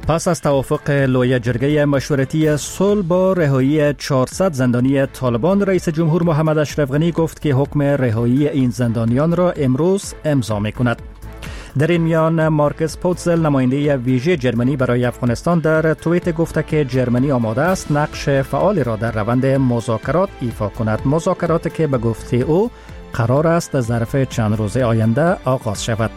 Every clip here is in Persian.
پس از توافق لوی جرگه مشورتی صلح با رهایی 400 زندانی طالبان، رئیس جمهور محمد اشرف غنی گفت که حکم رهایی این زندانیان را امروز امضا می‌کند. در این میان مارکس پوتزل، نماینده ویژه جرمنی برای افغانستان، در توییت گفته که جرمنی آماده است نقش فعالی را در روند مذاکرات ایفا کند. مذاکراتی که به گفته او قرار است ظرف چند روز آینده آغاز شود.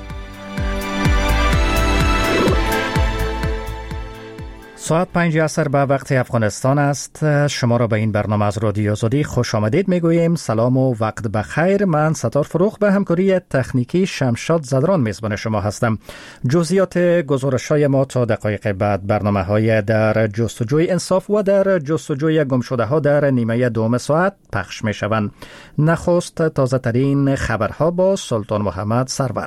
ساعت 5 عصر به وقت افغانستان است. شما را به این برنامه از رادیو آزادی خوش آمدید میگوییم. سلام و وقت بخیر. من ستار فروخ به همکاری تکنیکی شمشاد زدران میزبان شما هستم. جزئیات گزارش‌های ما تا دقایق بعد برنامه‌های در جستجوی انصاف و در جستجوی گمشده‌ها در نیمه دوم ساعت پخش میشوند. نخست تازه ترین خبرها با سلطان محمد سرور.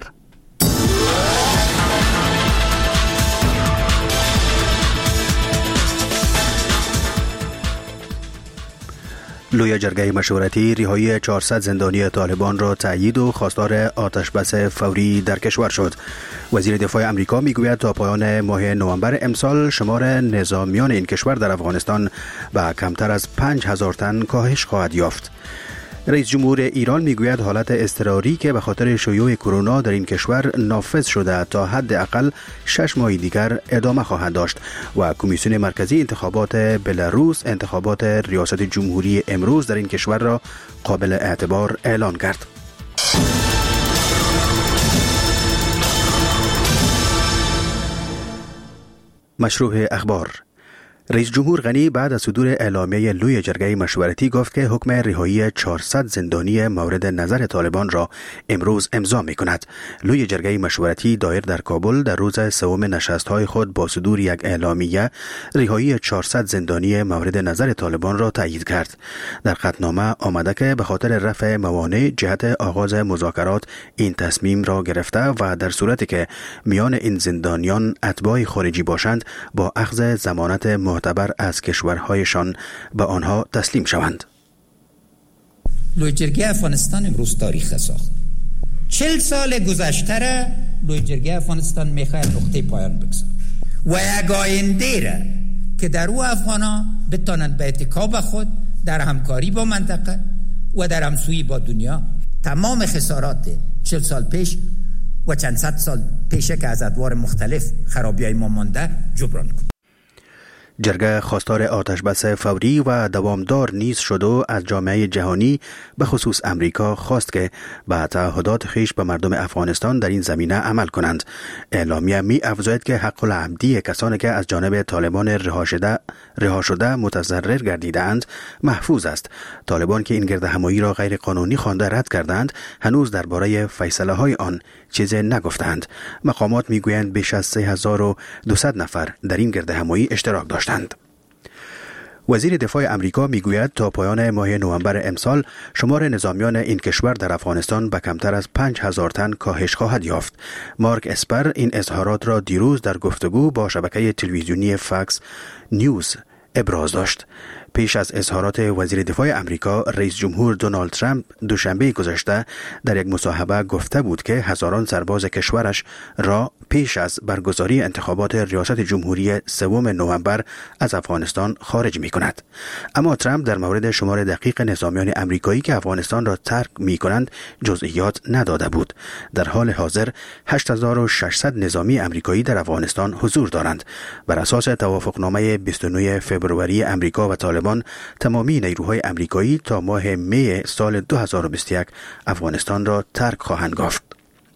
لوی جرگه مشورتی رهایی 400 زندانی طالبان را تأیید و خواستار آتشبس فوری در کشور شد. وزیر دفاع امریکا میگوید تا پایان ماه نوامبر امسال شمار نظامیان این کشور در افغانستان به کمتر از 5000 تن کاهش خواهد یافت. رئیس جمهور ایران میگوید حالت اضطراری که به خاطر شیوع کرونا در این کشور نافذ شده تا حداقل 6 ماه دیگر ادامه خواهد داشت و کمیسیون مرکزی انتخابات بلاروس انتخابات ریاست جمهوری امروز در این کشور را قابل اعتبار اعلان کرد. مشروع اخبار. رئیس جمهور غنی بعد از صدور اعلامیه لوی جرگه مشورتی گفت که حکم رهایی 400 زندانی مورد نظر طالبان را امروز امضا می کند. لوی جرگه مشورتی دایر در کابل در روز سوم نشست‌های خود با صدور یک اعلامیه رهایی 400 زندانی مورد نظر طالبان را تایید کرد. در قطعنامه آمده که به خاطر رفع موانع جهت آغاز مذاکرات این تصمیم را گرفته و در صورتی که میان این زندانیان اتباع خارجی باشند با اخذ ضمانت معتبر از کشورهایشان به آنها تسلیم شوند. لوی جرگه افغانستان امروز تاریخ ساخت. 40 سال گذشته را لوی جرگه افغانستان میخواهد نقطه پایان بگذارد و یک آینده را که در او افغانا بتانند به اتکا خود در همکاری با منطقه و در همسویی با دنیا تمام خسارات 40 سال پیش و چند صد سال پیشه که از ادوار مختلف خرابی‌های ما مانده جبران کند. جرگه خواستار آتشبس فوری و دوامدار نیز شد و از جامعه جهانی به خصوص امریکا خواست که به تعهدات خویش به مردم افغانستان در این زمینه عمل کنند. اعلامیه می افزاید که حق العمدی کسانی که از جانب طالبان رها شده متضرر گردیدند محفوظ است. طالبان که این گردهمایی را غیر قانونی خوانده رد کردند هنوز درباره فیصله های آن چیزی نگفتند. مقامات میگویند بیش از 3200 نفر در این گردهمایی اشتراک داشتند. وزیر دفاع امریکا میگوید تا پایان ماه نوامبر امسال شمار نظامیان این کشور در افغانستان به کمتر از 5000 تن کاهش خواهد یافت. مارک اسپر این اظهارات را دیروز در گفتگو با شبکه تلویزیونی فاکس نیوز ابراز داشت. پیش از اظهارات وزیر دفاع امریکا، رئیس جمهور دونالد ترامپ دوشنبه گذشته در یک مصاحبه گفته بود که هزاران سرباز کشورش را پیش از برگزاری انتخابات ریاست جمهوری 3 نوامبر از افغانستان خارج می کند. اما ترامپ در مورد شمار دقیق نظامیان امریکایی که افغانستان را ترک می کنند جزئیات نداده بود. در حال حاضر 8600 نظامی امریکایی در افغانستان حضور دارند. بر اساس توافقنامه 29 فوریه امریکا و طالبان تمامی نیروهای امریکایی تا ماه می سال 2021 افغانستان را ترک خواهند گفت.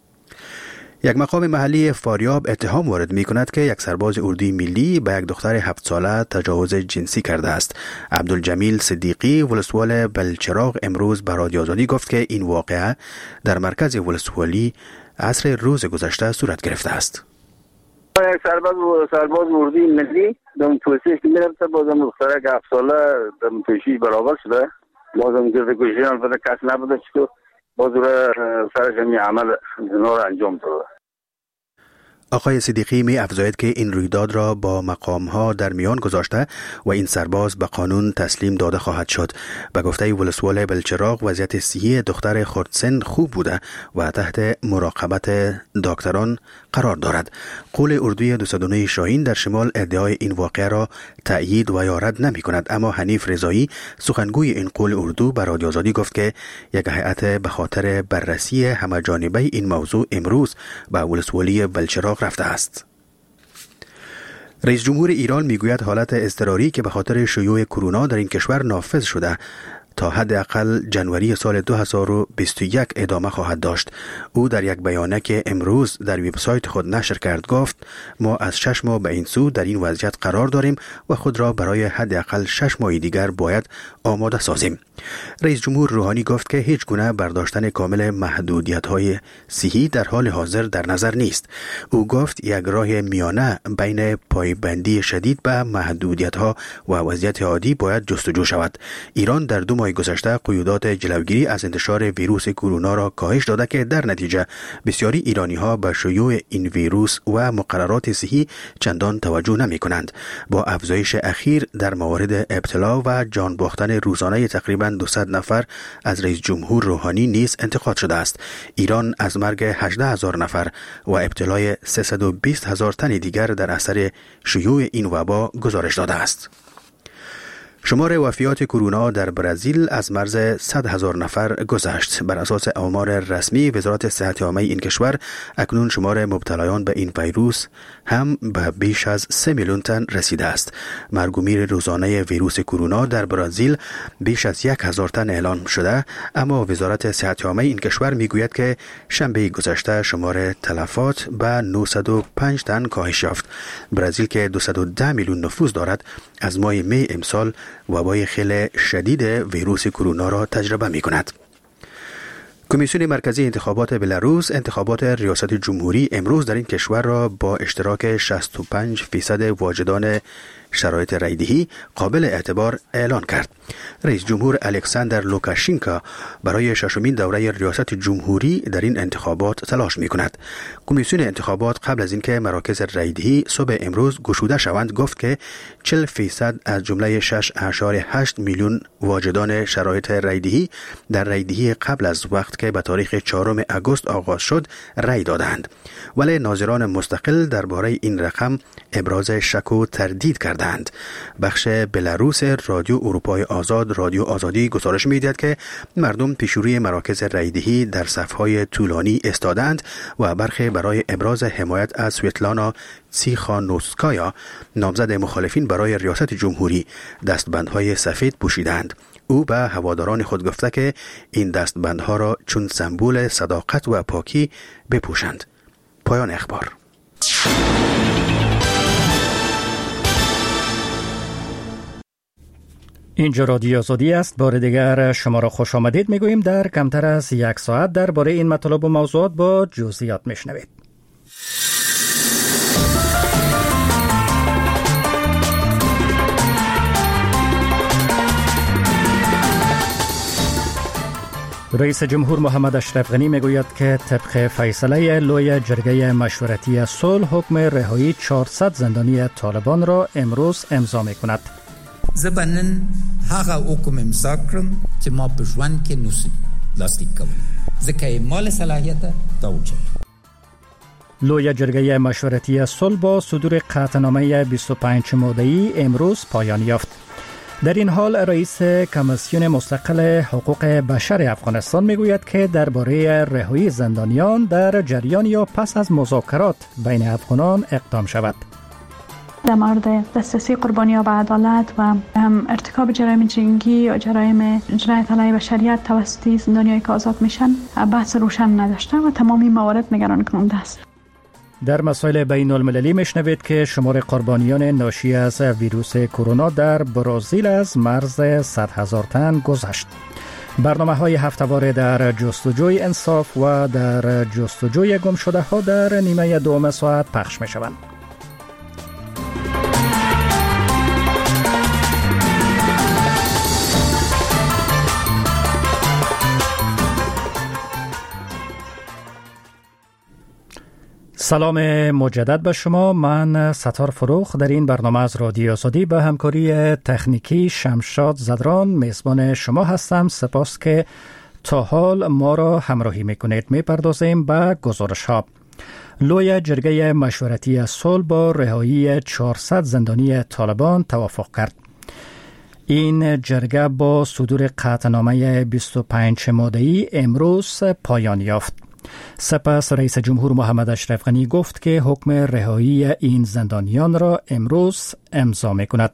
یک مقام محلی فاریاب اتهام وارد می کند که یک سرباز اردوی ملی به یک دختر 7 ساله تجاوز جنسی کرده است. عبدالجمیل صدیقی ولسوال بلچراغ امروز به رادیو آزادی گفت که این واقعه در مرکز ولسوالی عصر روز گذشته صورت گرفته است. یک سرباز اردوی ملی در توصیح که میرفته بازم دختره که 7 ساله در توشیش برابر شده، بازم گرد کشی البته کس نبوده چطور باز رو سرش همی عمل زنا رو انجام داده. آقای صدیقی می افزاید که این رویداد را با مقام‌ها در میان گذاشته و این سرباز به قانون تسلیم داده خواهد شد. به گفته ولسوالی بلچراغ وضعیت صحی دختر خردسن خوب بوده و تحت مراقبت دکتران قرار دارد. قول اردوی 209 شاهین در شمال ادعای این واقعه را تأیید و یا رد نمی کند، اما حنیف رضایی سخنگوی این قول اردو به رادیو آزادی گفت که یک هیئت به خاطر بررسی همه‌جانبه این موضوع امروز به ولسوالی بلچراغ رفته است. رئیس جمهور ایران میگوید حالت اضطراری که به خاطر شیوع کرونا در این کشور نافذ شده تا حداقل جنوری سال 2021 ادامه خواهد داشت. او در یک بیانیه که امروز در وبسایت خود نشر کرد گفت ما از 6 ماه به این سو در این وضعیت قرار داریم و خود را برای حداقل 6 ماه دیگر باید آماده سازیم. رئیس جمهور روحانی گفت که هیچ گونه برداشتن کامل محدودیت‌های صحی در حال حاضر در نظر نیست. او گفت یک راه میانه بین پایبندی شدید به محدودیت‌ها و وضعیت عادی باید جستجو شود. ایران در 2 ماه گذشته قیودات جلوگیری از انتشار ویروس کرونا را کاهش داده که در نتیجه بسیاری ایرانی‌ها به شیوع این ویروس و مقررات صحی چندان توجه نمی‌کنند. با افزایش اخیر در موارد ابتلا و جان باختن روزانه تقریباً 200 نفر از رئیس جمهور روحانی نیز انتقاد شده است. ایران از مرگ 18,000 نفر و ابتلای 320,000 تن دیگر در اثر شیوع این وبا گزارش داده است. شمار وفیات کرونا در برزیل از مرز 100,000 نفر گذشت. بر اساس آمار رسمی وزارت صحت عامه این کشور اکنون شمار مبتلایان به این ویروس هم به بیش از 3 میلیون تن رسیده است. مرگ و میر روزانه ویروس کرونا در برزیل بیش از 1,000 تن اعلام شده، اما وزارت صحت عامه این کشور میگوید که شنبه گذشته شمار تلفات به 905 تن کاهش یافت. برزیل که 210 میلیون نفوس دارد از ماه می امسال وبای خیلی شدید ویروس کرونا را تجربه می کند. کمیسیون مرکزی انتخابات بلاروس انتخابات ریاست جمهوری امروز در این کشور را با اشتراک 65% واجدان شرایط رایدهی قابل اعتبار اعلان کرد. رئیس جمهور الکساندر لوکاشنکو برای 6مین دوره ریاست جمهوری در این انتخابات تلاش می کند. کمیسیون انتخابات قبل از اینکه مراکز رایدهی صبح امروز گشوده شوند گفت که 40% از جمله 6.8 میلیون واجدان شرایط رایدهی در رایدهی قبل از وقت که به تاریخ 4 آگوست آغاز شد رای دادند، ولی ناظران مستقل درباره این رقم ابراز شک و تردید کردند. بخش بلاروس رادیو اروپای آزاد رادیو آزادی گزارش می‌دهد که مردم پیشروی مراکز رایدهی در صف‌های طولانی ایستادند و برخی برای ابراز حمایت از سویتلانا تیخانوسکایا نامزد مخالفین برای ریاست جمهوری دستبندهای سفید پوشیدند. او به هواداران خود گفته که این دستبندها را چون سمبل صداقت و پاکی بپوشند. پایان اخبار. اینجا رادیو آزادی است. بار دیگر شما را خوش آمدید میگوییم. در کمتر از 1 ساعت درباره این مطالب و موضوعات با جزئیات میشنوید. رئیس جمهور محمد اشرف غنی میگوید که طبق فیصله لوی جرگه مشورتی صلح حکم رهایی 400 زندانی طالبان را امروز امضا میکند. زبنن هغه حکم امضا کړم چې ما په ژوند کې نوسی لاسلیک کوم ځکه مال صلاحیت دا وجه. لوی جرگه مشورتی صلح با صدور قطعنامه 25 ماده‌ای امروز پایان یافت. در این حال رئیس کمیسیون مستقل حقوق بشر افغانستان میگوید که درباره رهایی زندانیان در جریان یا پس از مذاکرات بین افغانان اقدام شود. در مورد دسترسی قربانیان به عدالت و ارتکاب جرایم جنگی یا جرایم جنایت علیه بشریت توسط زندانیایی که آزاد میشن بحث روشن نداشته و تمامی موارد نگران کننده است. در مسائل بین المللی میشنوید که شمار قربانیان ناشی از ویروس کرونا در برزیل از مرز 100,000 تن گذشت. برنامه‌های هفته‌واره در جستجوی انصاف و در جستجوی گمشده‌ها در نیمه دوم ساعت پخش می‌شوند. سلام مجدد به شما. من ستار فروخ در این برنامه از رادیو آزادی به همکاری تکنیکی شمشاد زدران میزبان شما هستم. سپاس که تا حال ما را همراهی میکنید. میپردازیم به گزارش ها. لوی جرگه مشورتی صلح با رهایی 400 زندانی طالبان توافق کرد. این جرگه با صدور قطعنامه 25 ماده‌ای امروز پایان یافت. سپس رئیس جمهور محمد اشرف غنی گفت که حکم رهایی این زندانیان را امروز امضا می‌کند.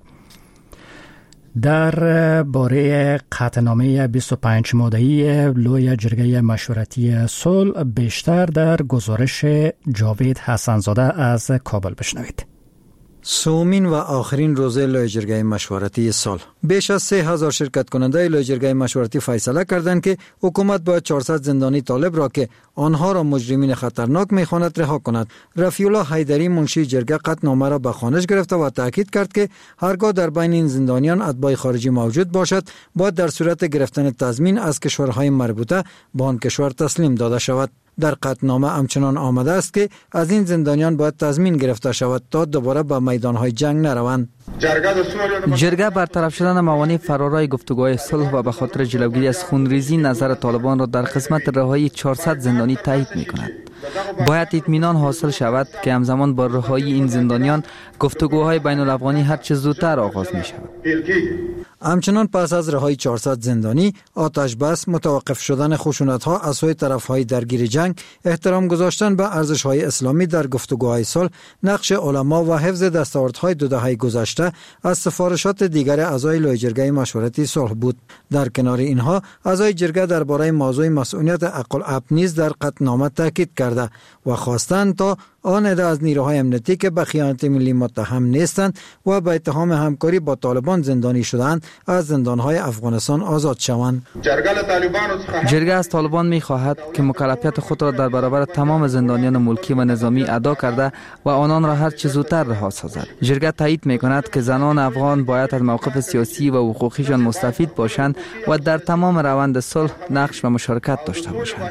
در باره قطعنامه 25 ماده‌ای لوی جرگه مشورتی صلح بیشتر در گزارش جاوید حسن‌زاده از کابل بشنوید. سومین و آخرین روزه لوی جرگه مشورتی صلح. بیش از 3000 شرکت کننده لوی جرگه مشورتی فیصله کردند که حکومت باید 400 زندانی طالب را که آنها را مجرمین خطرناک می‌خواند رها کند. رفیع الله حیدری منشی جرگه قطعنامه را به خوانش گرفته و تاکید کرد که هرگاه در بین این زندانیان اتباع خارجی موجود باشد باید در صورت گرفتن تضمین از کشورهای مربوطه به آن کشور تسلیم داده شود. در قطعنامه همچنان آمده است که از این زندانیان باید تضمین گرفته شود تا دوباره به میدانهای جنگ نروند. جرگه برطرف شدن موانع فرارای گفتگوهای صلح و به خاطر جلوگیری از خونریزی نظر طالبان را در قسمت رهایی 400 زندانی تایید می‌کند. باید اطمینان حاصل شود که همزمان با رهایی این زندانیان گفتگوهای بین الافغانی هر چه زودتر آغاز می‌شود. همچنان پس از رهایی 400 زندانی، آتش بس، متوقف شدن خشونت‌ها از سوی طرف‌های درگیر جنگ، احترام گذاشتن به ارزش‌های اسلامی در گفتگوهای صلح، نقش علما و حفظ دستاوردهای دو دهه گذشته از سفارشات دیگر اعضای لوی جرگه مشورتی صلح بود. در کنار اینها، اعضای جرگه درباره موضوع مسئولیت عقل نیز در قطعنامه تاکید کرده و خواستند تا آن عده از نیروهای امنیتی که به خیانت ملی متهم نیستند و به اتهام همکاری با طالبان زندانی شدند از زندانهای افغانستان آزاد شوند. جرگه از طالبان می‌خواهد که مکلفیت خود را در برابر تمام زندانیان ملکی و نظامی ادا کرده و آنان را هر چه زودتر رها سازد. جرگه تایید می‌کند که زنان افغان باید از موقف سیاسی و حقوقیشان مستفید باشند و در تمام روند صلح نقش و مشارکت داشته باشند.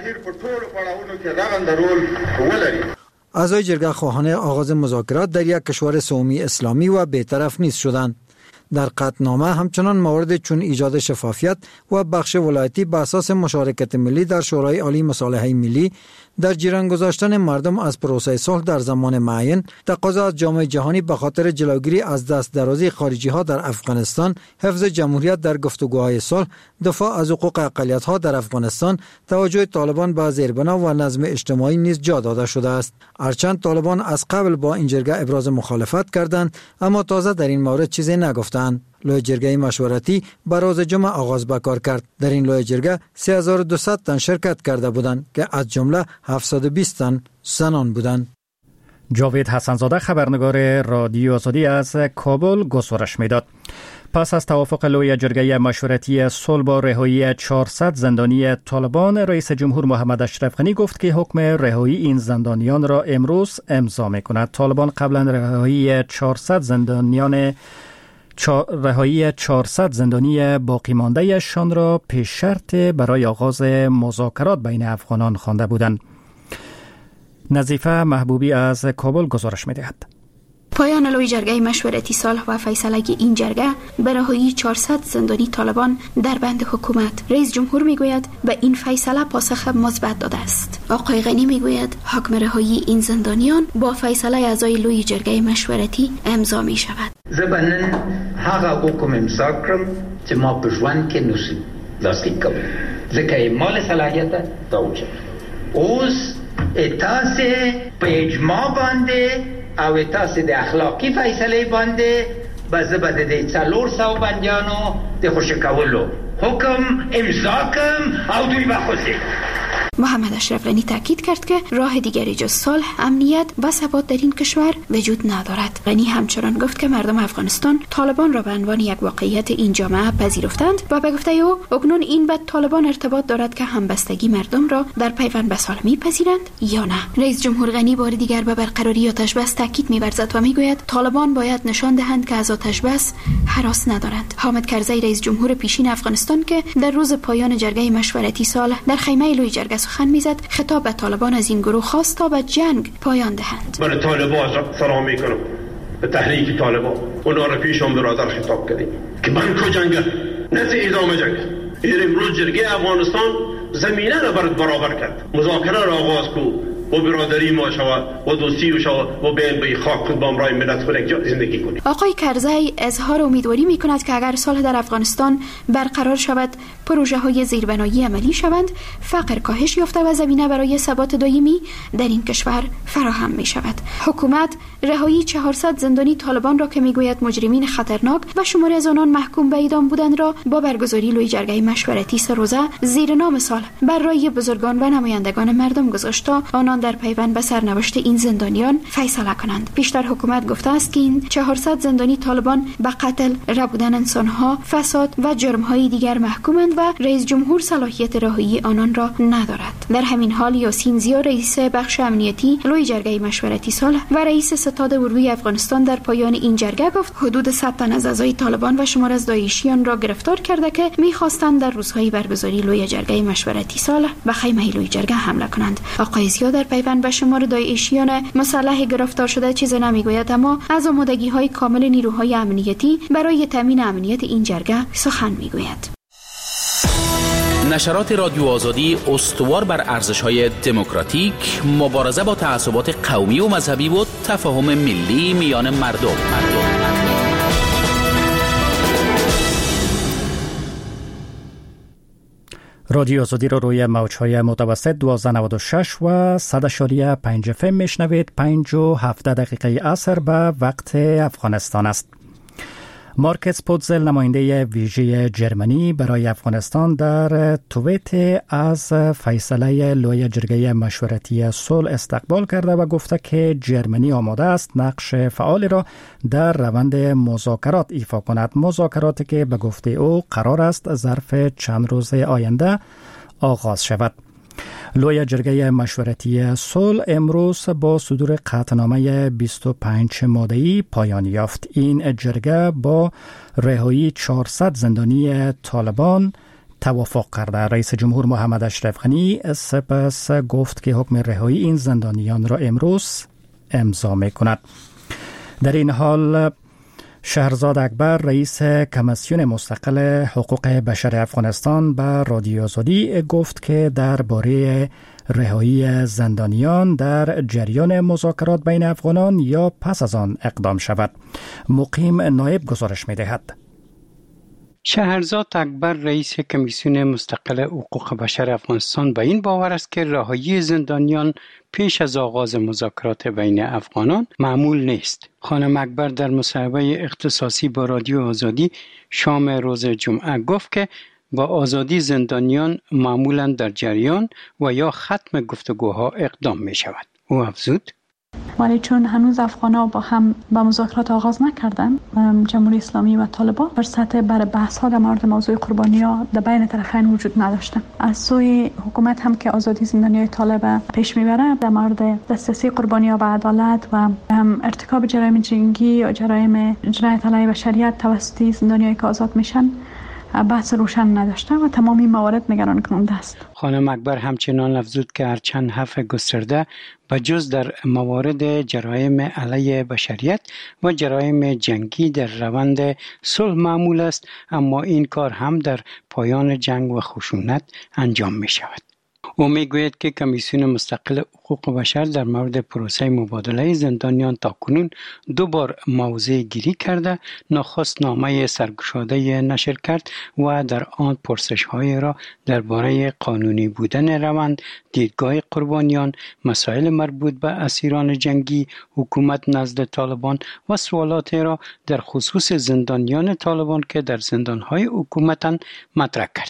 اعضای جرگه خواهان آغاز مذاکرات در یک کشور سومی اسلامی و بی‌طرف نیز شدند. در قطعنامه همچنان موارد چون ایجاد شفافیت و بخش ولایتی به اساس مشارکت ملی در شورای عالی مصالحه ملی، در جریان گذاشتن مردم از پروسه صلح در زمان معین، تقاضا از جامعه جهانی به خاطر جلوگیری از دست درازی خارجی ها در افغانستان، حفظ جمهوریت در گفتگوهای صلح، دفاع از حقوق اقلیت ها در افغانستان، توجه طالبان به زیربنا و نظم اجتماعی نیز جا داده شده است. هرچند طالبان از قبل با این جرگه ابراز مخالفت کردند، اما تازه در این مورد چیزی نگفتند. لوی جرگه مشورتی به روز جمعه آغاز به کار کرد. در این لوی جرگه 3200 تن شرکت کرده بودند که از جمله 720 تن زنان بودند. جاوید حسن‌زاده خبرنگار رادیو آزادی از کابل گزارش میداد. پس از توافق لوی جرگه مشورتی صلح با رهایی 400 زندانی طالبان، رئیس جمهور محمد اشرف غنی گفت که حکم رهایی این زندانیان را امروز امضا می‌کند. طالبان قبلا رهایی 400 زندانی باقی مانده شان را پیش شرط برای آغاز مذاکرات بین افغانان خوانده بودند. نظیفه محبوبی از کابل گزارش می‌دهد. پایان لوی جرگه مشورتی صلح و فیصله این جرگه به رهایی 400 زندانی طالبان در بند حکومت. رئیس جمهور میگوید به این فیصله پاسخ مثبت داده است. آقای غنی میگوید حکم رهایی این زندانیان با فیصله اعضای لوی جرگه مشورتی امضا می شود. زبانن هغه حکم امضا کړم چې ما په ژوند کې نوسی لاسلیک کوم ځکه مال صلاحیت توجه اوس تاسو په اجماع باندې او تاسو د اخلاقی فیصله باندې بزبد د 400 بندیانو د خوشکولو حکم امضا کم او دوی بخوزی. محمد اشرف غنی تاکید کرد که راه دیگری جز صلح، امنیت و ثبات در این کشور وجود ندارد. غنی همچنان گفت که مردم افغانستان طالبان را به عنوان یک واقعیت این جامعه پذیرفتند و به گفته او اکنون این به طالبان ارتباط دارد که همبستگی مردم را در پیوند به صلح میپذیرند یا نه. رئیس جمهور غنی بار دیگر به برقراری آتش بس تاکید می‌ورزد و میگوید طالبان باید نشان دهند که از آتش بس هراس ندارند. حامد کرزی رئیس جمهور پیشین افغانستان که در روز پایان جرگه مشورتی صلح در خیمه لوی جرگه سخن میزد خطاب به طالبان از این گروه خواست تا به جنگ پایان دهند. من طالبان سلام میکنم به تحریک طالبان. اونا رو پیشم برادر خطاب کردیم که من کو جنگ نزد ادامه جنگ. این امروز جرگه افغانستان زمینه را برابر کرد. مذاکره را آغاز کو و برادری ما شود و دوستی و شود و بین به خاک خود با امرای ملت خود زندگی کنیم. آقای کرزی اظهار امیدواری می کند که اگر صلح در افغانستان برقرار شود، پروژه های زیربنایی عملی شوند، فقر کاهش یافته و زمینه برای ثبات دائمی در این کشور فراهم می شود. حکومت رهایی 400 زندانی طالبان را که می گوید مجرمین خطرناک و شماری از آنان محکوم به اعدام بودند را با برگزاری لوی جرگه مشورتی 3 روزه زیر نام صلح بر رای بزرگان و نمایندگان مردم گذاشت تا آنان در پیوند به سرنوشت این زندانیان فیصله کنند. پیشتر حکومت گفته است که این 400 زندانی طالبان به قتل، ربودن انسانها، فساد و جرم‌های دیگر محکومند و رئیس جمهور صلاحیت رهایی آنان را ندارد. در همین حال یاسین زیا رئیس بخش امنیتی لوی جرگه مشورتی صلح و رئیس ستاد اردوی افغانستان در پایان این جرگه گفت حدود 100 تن از اعضای طالبان و شمار از داعشیان را گرفتار کرده که می‌خواستند در روزهای برگزاری لوی جرگه مشورتی صلح به خیمه لوی جرگه حمله کنند. آقای زیا در پیوند به شمار داعشیان مسلح گرفتار شده چیزی نمیگوید، اما از آمادگی‌های کامل نیروهای امنیتی برای تامین امنیت این جرگه سخن میگوید. نشرات رادیو آزادی استوار بر ارزش‌های دموکراتیک، مبارزه با تعصبات قومی و مذهبی و تفاهم ملی میان مردم. رادیو آزادی را روی موج‌های متوسط 1296 و 100.5 FM میشنوید. 5 و 17 دقیقه عصر به وقت افغانستان است. مارکس پوتزل نماینده ویژه جرمنی برای افغانستان در توییت از فیصله لوی جرگه مشورتی صلح استقبال کرده و گفته که جرمنی آماده است نقش فعالی را در روند مذاکرات ایفا کند. مذاکراتی که به گفته او قرار است ظرف چند روز آینده آغاز شود. لوی جرگه مشورتی صلح امروز با صدور قطعنامه 25 ماده‌ای پایان یافت. این جرگه با رهایی 400 زندانی طالبان توافق کرده. رئیس جمهور محمد اشرف غنی سپس گفت که حکم رهایی این زندانیان را امروز امضا می‌کند. در این حال شهرزاد اکبر رئیس کمیسیون مستقل حقوق بشر افغانستان به رادیو آزادی گفت که درباره رهایی زندانیان در جریان مذاکرات بین افغانان یا پس از آن اقدام شود. مقیم نایب گزارش می‌دهد. شهرزاد اکبر رئیس کمیسیون مستقل حقوق بشر افغانستان به این باور است که رهایی زندانیان پیش از آغاز مذاکرات بین افغانان معمول نیست. خانم اکبر در مصاحبه اختصاصی با رادیو آزادی شام روز جمعه گفت که با آزادی زندانیان معمولاً در جریان و یا ختم گفتگوها اقدام می شود. او افزود: ولی چون هنوز افغان‌ها با هم با مذاکرات آغاز نکردن، جمهوری اسلامی و طالبان فرصت برای بحث‌ها در مورد موضوع قربانی‌ها در بین طرفین وجود نداشته. از سوی حکومت هم که آزادی زندانیان طالب پیش میبره، در مورد دسترسی قربانی‌ها به عدالت و ارتکاب جرایم جنگی یا جرایم جنایت علیه بشریت توسط زندانیایی که آزاد میشن بحث روشن نداشته و تمامی موارد نگران کننده است. خانم اکبر همچنان افزود که هرچند حرف گسترده بجز در موارد جرایم علیه بشریت و جرایم جنگی در روند صلح معمول است، اما این کار هم در پایان جنگ و خشونت انجام می شود. او میگوید که کمیسیون مستقل حقوق بشر در مورد پروسه مبادله زندانیان تاکنون 2 بار موضع گیری کرده، نخست نامه سرگشاده نشر کرد و در آن پرسش‌های را درباره قانونی بودن روند، دیدگاه قربانیان، مسائل مربوط به اسیران جنگی، حکومت نزد طالبان و سوالات را در خصوص زندانیان طالبان که در زندان‌های حکومتند مطرح کرد.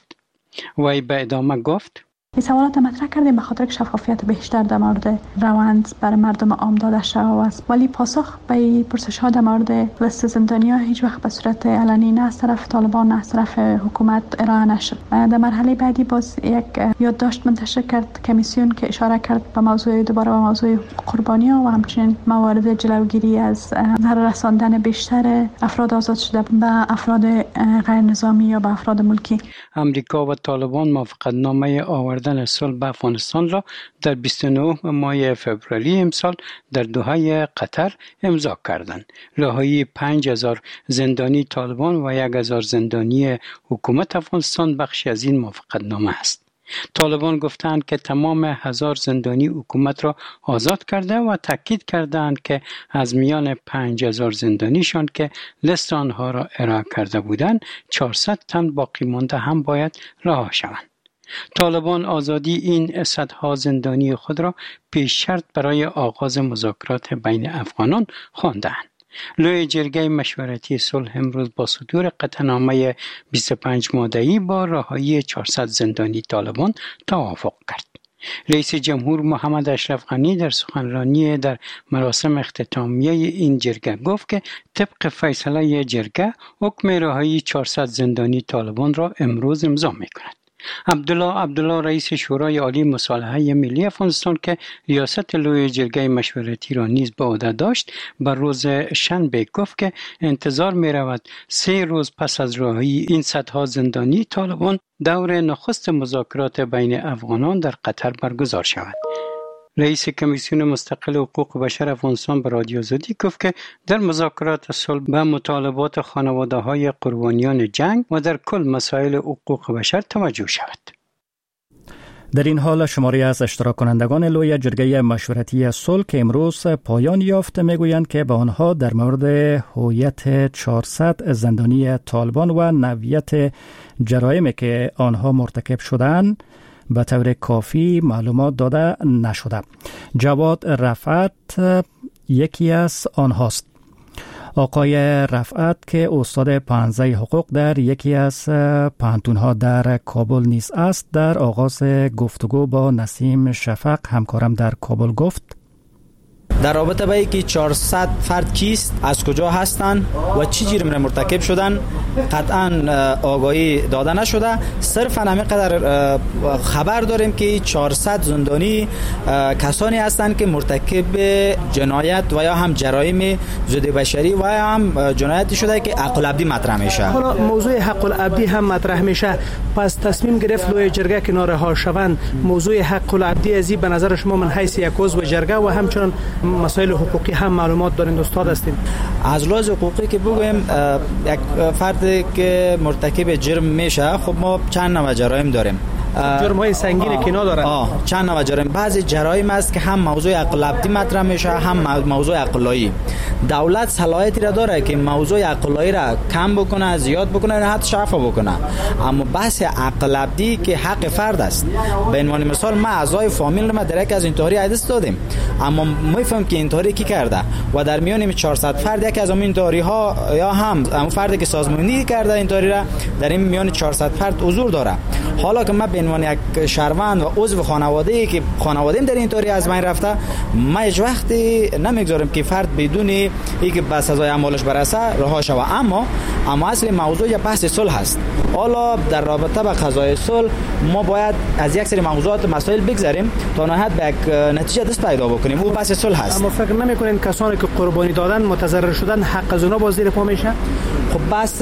وی به ادامه گفت: این سوالات مطرح کردیم به خاطر شفافیت بیشتر در مورد روند برای مردم عام داده شده است، ولی پاسخ به پرسش‌ها در مورد لیست زندانیان هیچ وقت به صورت علنی نه از طرف طالبان نه از طرف حکومت ارائه نشد. در مرحله بعدی باز یک یادداشت منتشر کرد کمیسیون که اشاره کرد به موضوع دوباره به موضوع قربانیان و همچنین موارد جلوگیری از ضرر رساندن بیشتر افراد آزاد شده به افراد غیر نظامی یا به افراد ملکی. امریکا و طالبان موافقتنامه آورده آوردن صلح به افغانستان را در 29 ماه فوریه امسال در دوحه قطر امضا کردند. رهایی 5000 زندانی طالبان و 1000 زندانی حکومت افغانستان بخشی از این موافقتنامه است. طالبان گفتند که تمام 1000 زندانی حکومت را آزاد کرده و تاکید کردند که از میان 5000 زندانیشان که لیست آنها را ارائه کرده بودند 400 تن باقی مانده هم باید رها شوند. طالبان آزادی این صدها زندانی خود را پیش شرط برای آغاز مذاکرات بین افغانان خواندند. لوی جرگه مشورتی صلح امروز با صدور قطعنامه 25 ماده‌ای با رهایی 400 زندانی طالبان توافق کرد. رئیس جمهور محمد اشرف غنی در سخنرانی در مراسم اختتامیه این جرگه گفت که طبق فیصله جرگه حکم رهایی 400 زندانی طالبان را امروز امضا می‌کند. عبدالله رئیس شورای عالی مصالحه ملی افغانستان که ریاست لوی جرگه مشورتی را نیز به عهده داشت بر روز شنبه گفت که انتظار می رود 3 روز پس از رهایی این صدها زندانی طالبان دور نخست مذاکرات بین افغانان در قطر برگزار شود. رئیس کمیسیون مستقل حقوق بشر افغانستان به رادیو آزادی گفت که در مذاکرات صلح به مطالبات خانواده‌های قربانیان جنگ و در کل مسائل حقوق بشر توجه شود. در این حال شماری از اشتراک کنندگان لوی جرگه مشورتی صلح که امروز پایان یافت میگویند که به آنها در مورد هویت 400 زندانی طالبان و نوعیت جرایمی که آنها مرتکب شدند به طور کافی معلومات داده نشده. جواد رفعت یکی از آنهاست. آقای رفعت که استاد پانزه حقوق در یکی از پانتونها در کابل نیز است در آغاز گفتگو با نسیم شفق همکارم در کابل گفت در رابطه با اینکه 400 فرد کیست، از کجا هستند و چه جرم را مرتکب شدن قطعا آگاهی داده نشده. صرفا همینقدر خبر داریم که 400 زندانی کسانی هستند که مرتکب جنایت و یا هم جرایم ضد بشری و یا هم جنایتی شده که حق العبدی مطرح میشه. حالا موضوع حق العبدی هم مطرح میشه، پس تصمیم گرفت لوی جرگه که نارها شوند موضوع حق العبدی ازی به نظر شما من حیث یک عضو جرگه و همچنان مسائل حقوقی هم معلومات دارین استاد هستین؟ از لحاظ حقوقی که بگویم یک فردی که مرتکب جرم میشه خب ما چند نوع جرایم داریم. جرم‌های سنگینی که ندارن. چند نوع جرایم. بعضی جرایم است که هم موضوع عقل عبدی مطرح میشه هم موضوع عقلایی. دولت صلاحیتی را داره که موضوع عقلایی را کم بکنه، زیاد بکنه یا حتی شفا بکنه. اما بحث عقل عبدی که حق فرد است. به عنوان مثال ما اعضای فامیل ما درک از اینطوری عدس دادیم. اما میفهم که اینطوری کی کرده و در میان 400 فرد یکی از اون اینطوری ها یا هم اون فردی که سازماندهی کرده اینطوری را در این میان 400 فرد حضور داره. حالا که ما به عنوان یک شهروند و عضو خانواده‌ای که خانواده‌ام در اینطوری از من رفته، ما هیچ وقتی نمیگذاریم که فرد بدون اینکه به سزای اعمالش برسه رها شود. اما اصل موضوع یا بحث صلح است. حالا در رابطه با قضای صلح ما باید از یک سری موضوعات مسائل بگذریم تا نهایت به یک نتیجه دست پیدا بکنیم. او بحث صلح است. اما فکر نمی‌کنین کسانی که قربانی دادن متضرر شدن حق از اونا باز زیر پا میشه؟ خب بحث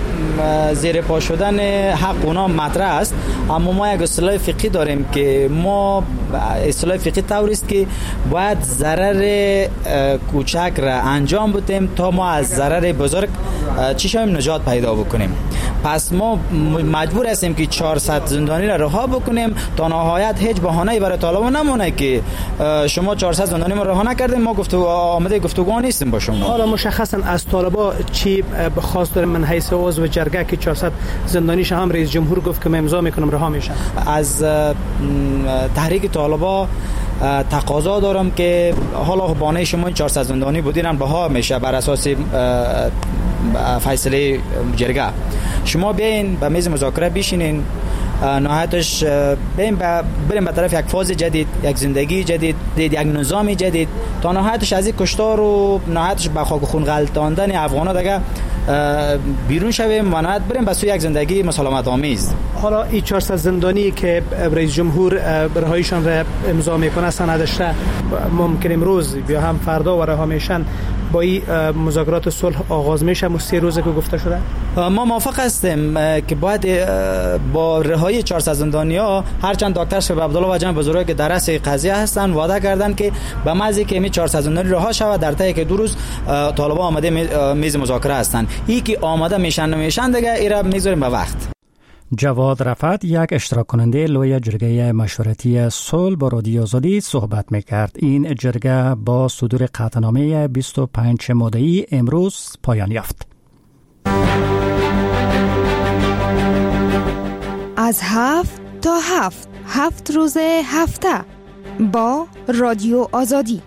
زیر پا شدن حق اونا مطرح است، اما ما یک اصطلاح فقهی داریم که ما اصطلاح فقهی طوری است که باید ضرر کوچک را انجام بدیم تا ما از ضرر بزرگ نجات پیدا بکنیم. پس ما مجبور هستیم که 400 زندانی را رها بکنیم تا نهایت هیچ بهانه‌ای برای طالبان نمونه که شما 400 زندانی ما رها نکردیم، ما آماده گفتگو نیستیم با شما. حالا مشخصا از طالبان چی خواست داریم؟ من حیث عضو جرگه که 400 زندانیش هم رئیس جمهور گفت که من امضا میکنم رها میشن. از تحریک طالبان تقاضا دارم که حالا بانه شما 400 زندانی بودین بها میشه بر اساس فیصله جرگه. شما بیاین به میز مذاکره بشینین، نهایتش بریم به طرف یک فاز جدید، یک زندگی جدید، یک نظام جدید تا نهایتش از این کشتار و نهایتش به خاک خون غلطاندن افغانا دیگه بیرون شویم و نهایت بریم به سوی یک زندگی مسالمت آمیز. حالا این 400 زندانی که رئیس جمهور رهاییشان را امضا میکنه سندش را ممکن امروز یا هم فردا و رها میشن، با این مذاکرات صلح آغاز میشه؟ 3 روزه که گفته شده. ما موافق هستیم که باید با رهایی 400 زندانیا، هرچند دکتر شریف عبدالله و جمع بزرگی که در رأس قضیه هستند وعده کردند که به محض که می 400 زندانی رها شود در طی که 2 روز طالبان آماده میز مذاکره هستند. این که آماده میشن دیگه ایرا میذاریم به وقت. جواد رفعت، یک اشتراک کننده لوی جرگه مشورتی صلح، با رادیو آزادی صحبت میکرد. این جرگه با صدور قطعنامه 25 ماده‌ای امروز پایان یافت. از 7 تا 7 روز هفته با رادیو آزادی.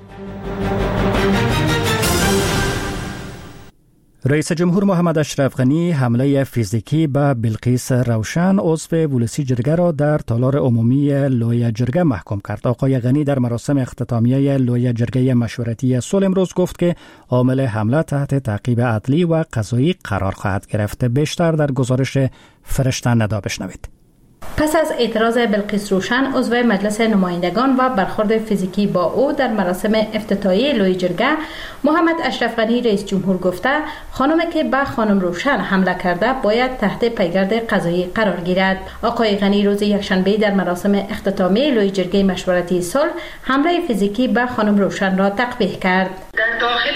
رئیس جمهور محمد اشرف غنی حمله فیزیکی به بلقیس روشن، عضو ولسی جرگه را در تالار عمومی لوی جرگه محکوم کرد. آقای غنی در مراسم اختتامیه لوی جرگه مشورتی صلح امروز گفت که عامل حمله تحت تعقیب عدلی و قضایی قرار خواهد گرفت. بیشتر در گزارش فرشته ندا بشنوید. پس از اعتراض بلقیس روشن، عضو مجلس نمایندگان و برخورد فیزیکی با او در مراسم افتتاحیه لوی جرگه، محمد اشرف غنی رئیس جمهور گفته خانمی که به خانم روشن حمله کرده باید تحت پیگرد قضایی قرار گیرد. آقای غنی روز یکشنبه در مراسم اختتامیه لوی جرگه مشورتی صلح حمله فیزیکی به خانم روشن را تقبیح کرد. در داخل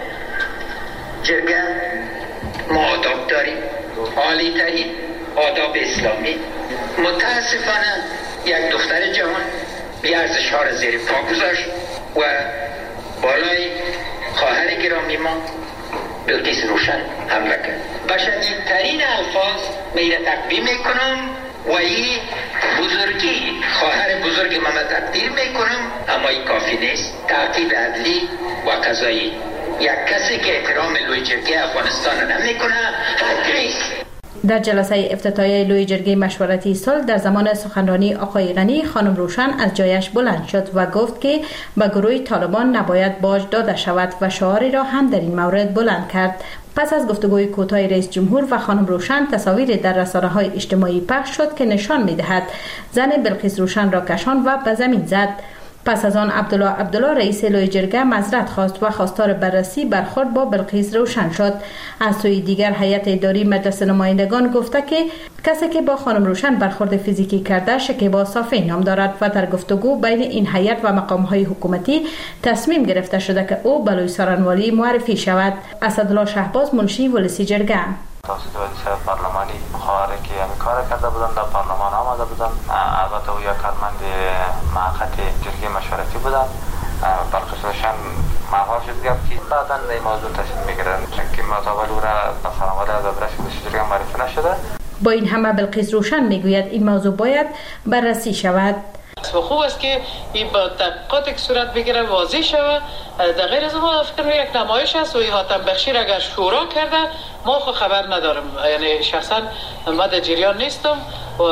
جرگه ما آداب داریم، عالی ترین آداب اسلامی. متاسفانه یک دختر جوان بی ارزش ها را زیر پا گذاشت و بالای خواهر گرامی ما بلقیس روشن حمله کرد. با شدیدترین الفاظ میره تقدیم میکنم و این بزرگی خواهر بزرگ ما تقدیر میکنم، اما این کافی نیست. تعقیب عدلی و قضایی. یک کسی که احترام لوی جرگه افغانستان را نمیکنه حق نیست. در جلسه افتتاحیه لوی جرگه مشورتی صلح در زمان سخنرانی آقای غنی، خانم روشن از جایش بلند شد و گفت که به گروه طالبان نباید باج داده شود و شعاری را هم در این مورد بلند کرد. پس از گفتگوی کوتاه رئیس جمهور و خانم روشن، تصاویر در رسانه‌های اجتماعی پخش شد که نشان می‌دهد زن بلقیس روشن را کشان و به زمین زد. پس از آن عبدالله رئیس لوی جرگه معذرت خواست و خواستار بررسی برخورد با بلقیس روشن شد. از سوی دیگر هیئت اداری مجلس نمایندگان گفته که کسی که با خانم روشن برخورد فیزیکی کرده شکیبا صافی نام دارد و در گفتگو بین این هیئت و مقام‌های حکومتی تصمیم گرفته شده که او به لوی سارنوالی معرفی شود. اسدالله شهباز، منشی ولسی جرگه: توسط وزیر پارلمانی خواهره که همین کار کرده بودن، در پارلمان آمده بودن. البته او یک کارمند موقت جرگه مشورتی بودن. بلقیس روشن محور شد گفت که بعدا این موضوع تصمیم میگیرن، چون که مطابق او را در فراماده از ادرس جرگه معرفی نشده. با این همه بلقیس روشن میگوید این موضوع باید بررسی شود. خوب است که این با تحقیقات که صورت بگیره واضح شود. در غیر از ما فکر یک نمایش است و حاتم بخشیر اگر شورا کرده ما خو خبر ندارم، یعنی شخصا ما در جریان نیستم و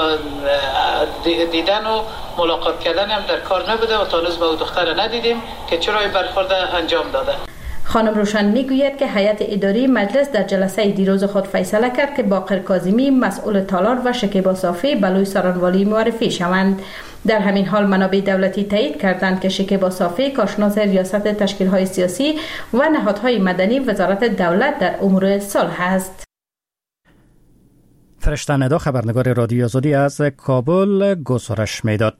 دیدن و ملاقات کردن هم در کار نبوده و تا با او دختر ندیدیم که چرا این برخورد انجام داده. خانم روشن میگوید که هیئت اداری مجلس در جلسه دیروز خود فیصله کرد که باقر کاظمی مسئول تالار و شکیبا صافی به لوی سارنوالی معرفی شوند. در همین حال منابع دولتی تایید کردند که شکیبا صافی کارشناس ریاست تشکیل‌های سیاسی و نهادهای مدنی وزارت دولت در امور صلح است. فرشته ندا، خبرنگار رادیو آزادی از کابل، گزارش میداد.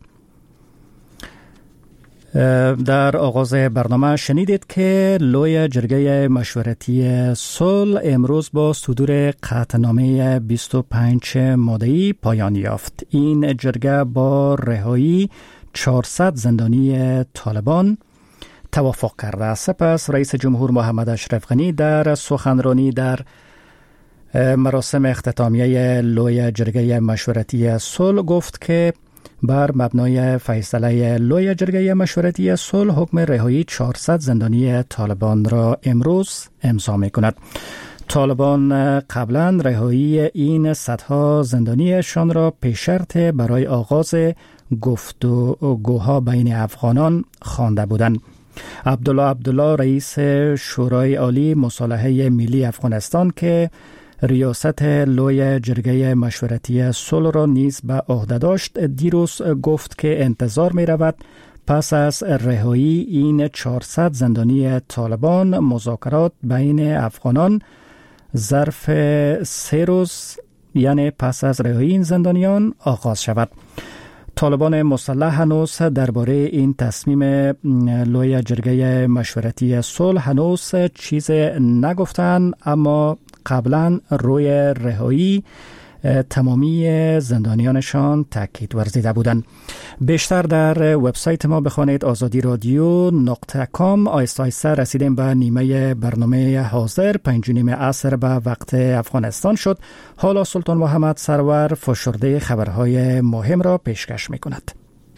در آغاز برنامه شنیدید که لوی جرگه مشورتی صلح امروز با صدور قطعنامه 25 ماده‌ای پایان یافت. این جرگه با رهایی 400 زندانی طالبان توافق کرده. سپس رئیس جمهور محمد اشرف غنی در سخنرانی در مراسم اختتامیه لوی جرگه مشورتی صلح گفت که بر مبنای فیصله لوی جرگه مشورتی صلح حکم رهایی 400 زندانی طالبان را امروز امضا می‌کند. طالبان قبلا رهایی این صدها زندانیشان را پیش شرط برای آغاز گفتگوها بین افغانان خوانده بودند. عبدالله رئیس شورای عالی مصالحه ملی افغانستان که ریاست لوی جرگه مشورتی صلح را نیز به عهده داشت، دیروز گفت که انتظار می رود پس از رهایی این 400 زندانی طالبان مذاکرات بین افغانان ظرف 3 روز یعنی پس از رهایی این زندانیان آغاز شود. طالبان مسلح هنوز درباره این تصمیم لوی جرگه مشورتی صلح هنوز چیز نگفتن، اما قبلا روی رهایی تمامی زندانیانشان تاکید ورزیده بودند. بیشتر در وبسایت ما بخوانید azadiradyo.com. آیسته آیسته رسیدیم به نیمه برنامه حاضر. 5:30 عصر به وقت افغانستان شد. حالا سلطان محمد سرور فشرده خبرهای مهم را پیشکش می کند.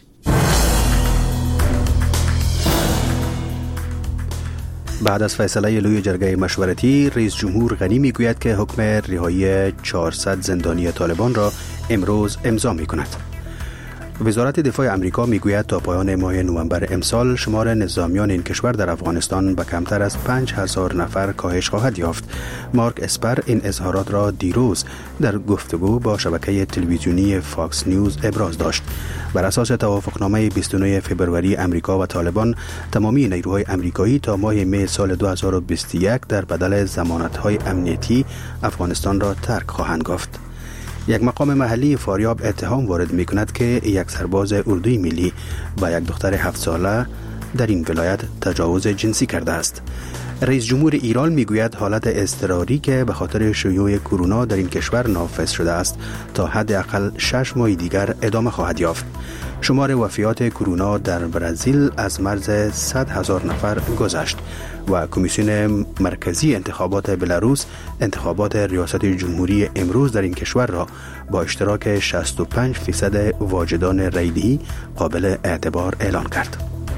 بعد از فیصله لوی جرگه مشورتی، رئیس جمهور غنی میگوید که حکم رهایی 400 زندانی طالبان را امروز امضا می کند. وزارت دفاع امریکا میگوید تا پایان ماه نوامبر امسال شمار نظامیان این کشور در افغانستان به کمتر از 5000 نفر کاهش خواهد یافت. مارک اسپر این اظهارات را دیروز در گفتگو با شبکه تلویزیونی فاکس نیوز ابراز داشت. بر اساس توافقنامه 29 فبروری امریکا و طالبان، تمامی نیروهای امریکایی تا ماه می سال 2021 در بدل ضمانت‌های امنیتی افغانستان را ترک خواهند گفت. یک مقام محلی فاریاب اتهام وارد می کند که یک سرباز اردوی ملی با یک دختر 7 ساله در این ولایت تجاوز جنسی کرده است. رئیس جمهور ایران می گوید حالت اضطراری که به خاطر شیوع کرونا در این کشور نافذ شده است تا حداقل 6 ماه دیگر ادامه خواهد یافت. شمار وفیات کرونا در برزیل از مرز 100,000 نفر گذشت و کمیسیون مرکزی انتخابات بلاروس انتخابات ریاست جمهوری امروز در این کشور را با اشتراک 65% واجدان رایدهی قابل اعتبار اعلان کرد.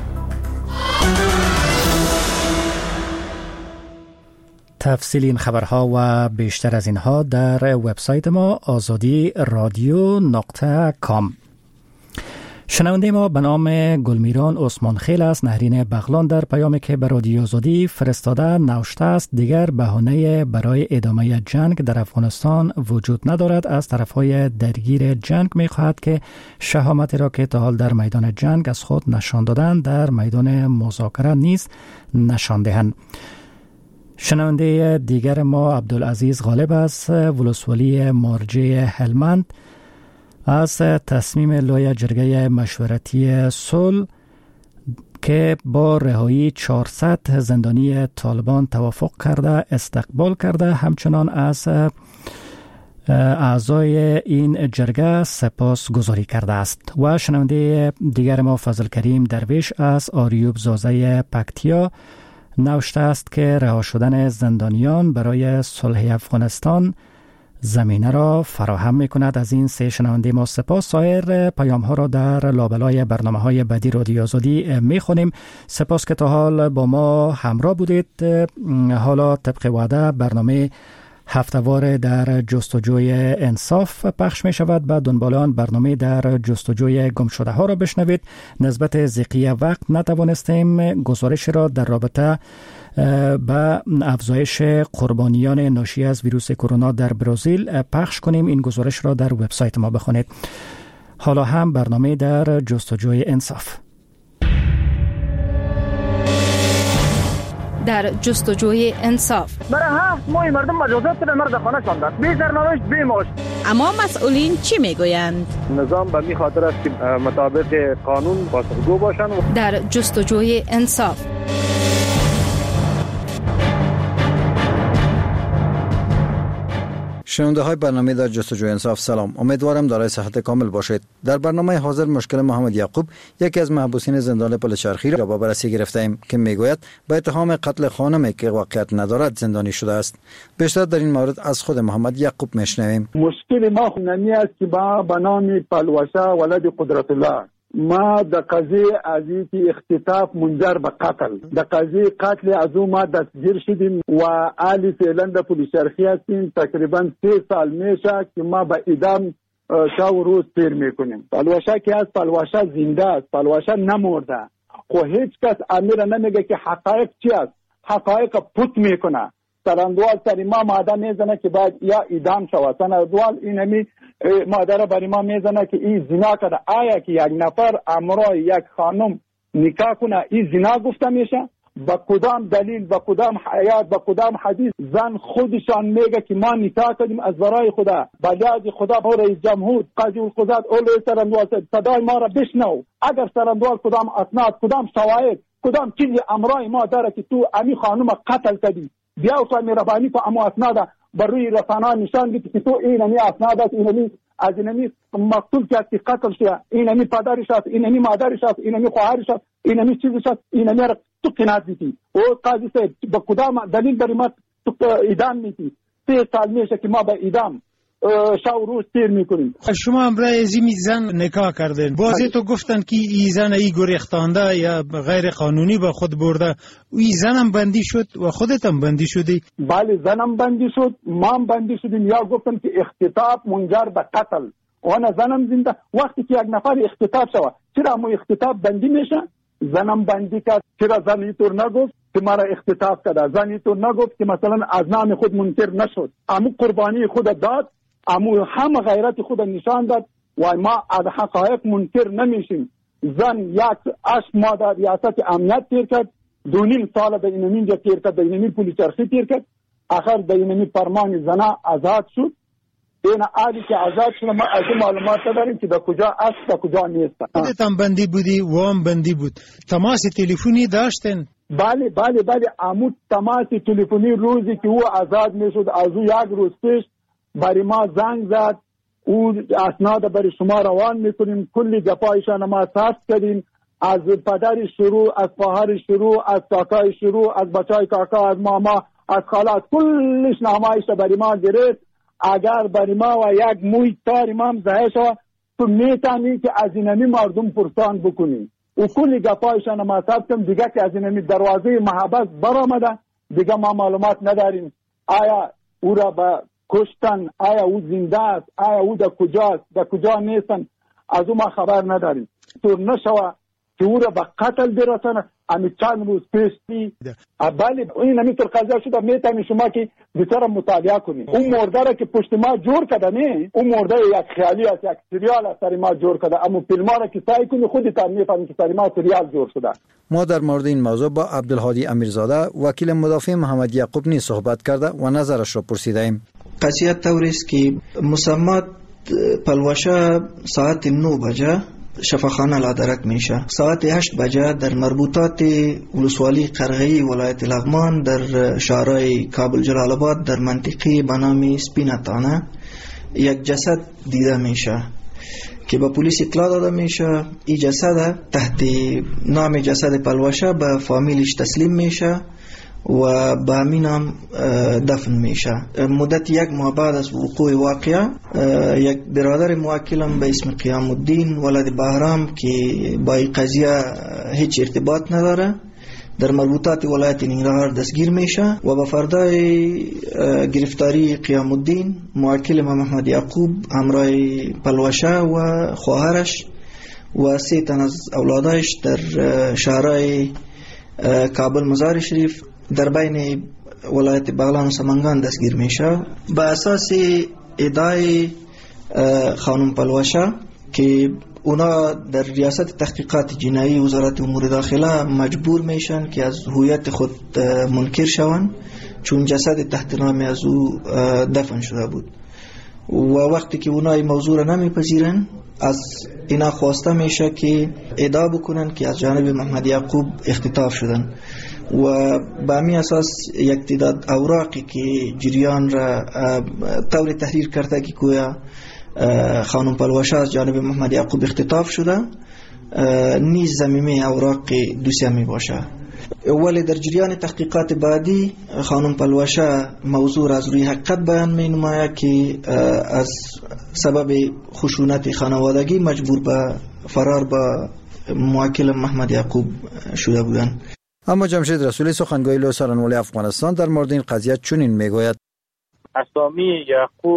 تفصیل این خبرها و بیشتر از اینها در وبسایت ما azadiradyo.com. شنونده ما به نام گلمیران عثمان خیل است. نهرین بغلان در پیامی که به رادیو آزادی فرستاده نوشته است دیگر بهانه برای ادامه جنگ در افغانستان وجود ندارد. از طرفهای درگیر جنگ می خواهد که شهامتی را که تا حال در میدان جنگ از خود نشان دادند در میدان مذاکره نیز نشان دهند. شنونده دیگر ما عبدالعزیز غالب است، ولسوالی مارجه هلمند، از تصمیم لوی جرگه مشورتی صلح که با رهایی 400 زندانی طالبان توافق کرده استقبال کرده، همچنان از اعضای این جرگه سپاس گذاری کرده است. و شنونده دیگر ما فضل کریم درویش از آریوب زازه پکتیا نوشته است که رها شدن زندانیان برای صلح افغانستان زمینه را فراهم می کند. از این سه شنونده ما سپاس. سایر پیام ها را در لابلای برنامه های بعدی رادیو آزادی می خونیم. سپاس که تا حال با ما همراه بودید. حالا طبق وعده برنامه هفتهوار در جستجوی انصاف پخش می شود. بعد دنبالان برنامه در جستجوی گم شده ها را بشنوید. نسبت ضیقی وقت نتوانستیم گزارش را در رابطه با افزایش قربانیان ناشی از ویروس کرونا در برزیل پخش کنیم. این گزارش را در وبسایت ما بخونید. حالا هم برنامه در جستجوی انصاف. در جستجوی انصاف برای ما مردم مجازات به مرد خانه شاندن، بی سرنوشت بی معاش. اما مسئولین چی میگویند؟ نظام به می خاطر است که مطابق قانون پاسخگو باشند. در جستجوی انصاف شنونده های برنامه در جستجوی انصاف سلام، امیدوارم دارای صحت کامل باشید. در برنامه حاضر مشکل محمد یعقوب، یکی از محبوسین زندان پلچرخی را با بررسی گرفته ایم که میگوید به اتهام قتل خانمی که واقعیت ندارد زندانی شده است. بیشتر در این مورد از خود محمد یعقوب میشنویم. مشکل ما خونمی است که با نام پلوشا ولد قدرت الله ما د قضیه ازی که اختطاف منجر به قتل د قضیه قتل از او ما دستگیر شدیم و عالی فعلا د پلیسرخی هستیم. تقریبا 3 سال میشه که ما به اعدام شب و روز تیر میکنیم. پلوشا که از پلوشا زنده است، پلوشا نمرده. خو هیچ کس امیر نمیگه که حقایق چی است. حقایق پوت میکنه. سرندوال سر ما ماده میزنه که باید یا اعدام شود. سرندوال اینمی مادر برای ما میزنه که این زنا کرده. آیا که یک نفر امرای یک خانم نکاح کنه این زنا گفته میشه. با کدام دلیل، با کدام آیات، با کدام حدیث زن خودشان میگه که ما نکاح کردیم از برای خدا، بلاد خدا و رئیس جمهور، قاضی القضات، اول سرندوال صدای ما را بشنو. اگر سرندوال کدام اسناد، کدام شواهد، کدام چیزی امرای ما داره که تو امی خانم قتل کردی، بیا تو مهربانی کو اما اسناد بر روی رسانه نشان بدی که تو اینمی اسناد است، اینمی از اینمی مقتول که قتل شده، اینمی پدرش است، اینمی مادرش است، اینمی خواهرش است، اینمی چیزش است، اینمی را تو قناعت میتی. او قاضی صاحب با کدام دلیل بر ما تو اعدام میتی؟ 3 سال میشه که ما به اعدام شب روز تیر میکنیم. شما امرای ازیمی زن نکاح کردین، بازی تو گفتن که ای زن ای گریختانده یا غیر قانونی با خود برده، ای زنم بندی شد و خودت هم بندی شدی؟ بله زنم بندی شد، ما هم بندی شدیم. یا گفتن که اختطاف منجر به قتل و انا زنم زنده. وقتی که یک نفر اختطاف شوه چرا مو اختطاف بندی میشه؟ زنم بندی کرد. چرا زن اینطور نگفت که مرا اختطاف کرده؟ زن اینطور نگفت که مثلا از نام خود منکر نشد، امو قربانی خود داد، امو هم غیرت خود نشان داد و ما از حقایق منکر نمیشیم. زن 8 ماه در ریاست امنیت تیر کرد، 2.5 سال به اینجا تیر کرد، به اینمی پلیس چرخی تیر کرد، آخر به اینمی فرمان زنا آزاد شد. این عالی که آزاد شد ما از معلومات داریم که به کجا است به کجا نیست. خودت هم بندی بودی و هم بندی بود. تماس تلفنی داشتن؟ بله بله بله. امو تماس تلفنی روزی که او آزاد میشد از او 1 روز پیش برای ما زنگ زد، او اسناد برای شما روان میکنیم، کلی گپایشان ما ثبت کردیم، از پدر شروع، از خواهر شروع، از کاکای شروع، از بچای کاکا، از ماما، از خالات، کلش نامایش برای ما گرفت. اگر برای ما و یک موی تار امام ظاهر شد تو میتونی که از اینمی مردم پرسان بکنیم و کلی گپایشان ما ثبت کردیم. دیگه که از اینمی دروازه محبت برآمده دیگه ما معلومات نداریم. آیا او را به کشتن، آیا او زنده است، آیا او در کجاست، در کجا نیستن، از او ما خبر نداریم. تو نشوه که او را به قتل برسانه. امی چند روز پیشی بله این همیتر قضیه شده. میتونی شما که بیشتر مطالعه کنید. اون مرده را که پشت ما جور کرده نه، اون مرده یک خیالی است، یک سریال است سر ما جور کرده. اما فیلم را که سعی کنی خودت میفهمی که سر ما سریال جور شده. ما در مورد این موضوع با عبدالهادی امیرزاده وکیل مدافع محمد یعقوب نیز صحبت کرده و نظرش را پرسیده ایم. قضیه طوری است که مسمات پلوشه ساعت 9 بجه شفاخانه لادرک میشه. ساعت 8 بجه در مربوطات ولسوالی قرغه‌ای ولایت لغمان در شهرهای کابل جلال آباد در منطقه به نام سپینتانه یک جسد دیده میشه که به پلیس اطلاع داده میشه. این جسد تحت نام جسد پلوشه به فامیلش تسلیم میشه و به همین هم دفن میشه. مدت 1 ماه بعد از وقوع واقعه یک برادر موکلم به اسم قیام الدین ولد بهرام که با این قضیه هیچ ارتباط نداره در مربوطات ولایت ننگرهار دستگیر میشه و به فردای گرفتاری قیام الدین موکل محمد یعقوب همراه پلوشه و خواهرش و 3 تن از اولادش در شهرهای کابل مزار شریف در بین ولایت بغلان و سمنگان دستگیر میشه. به اساس ادعای خانم پلوشه که اونا در ریاست تحقیقات جنایی وزارت امور داخله مجبور میشن که از هویت خود منکر شون چون جسد تحت نام از او دفن شده بود و وقتی که اونا این موضوع را نمیپذیرن از اینا خواسته میشه که ادعا بکنن که از جانب محمد یعقوب اختطاف شدن و به همین اساس یک تعداد اوراقی که جریان را طور تحریر کرده که گویا خانم پلوشه از جانب محمد یعقوب اختطاف شده نیز زمینه اوراق دوسیه باشه. ولی در جریان تحقیقات بعدی خانم پلوشه موضوع از روی حقیقت بیان می نماید که از سبب خشونت خانوادگی مجبور به فرار با موکل محمد یعقوب شده بودند. اما جمشید رسولی سخنگوی لوی سالنولی افغانستان در مورد این قضیه چنین میگوید: اسامی یعقوب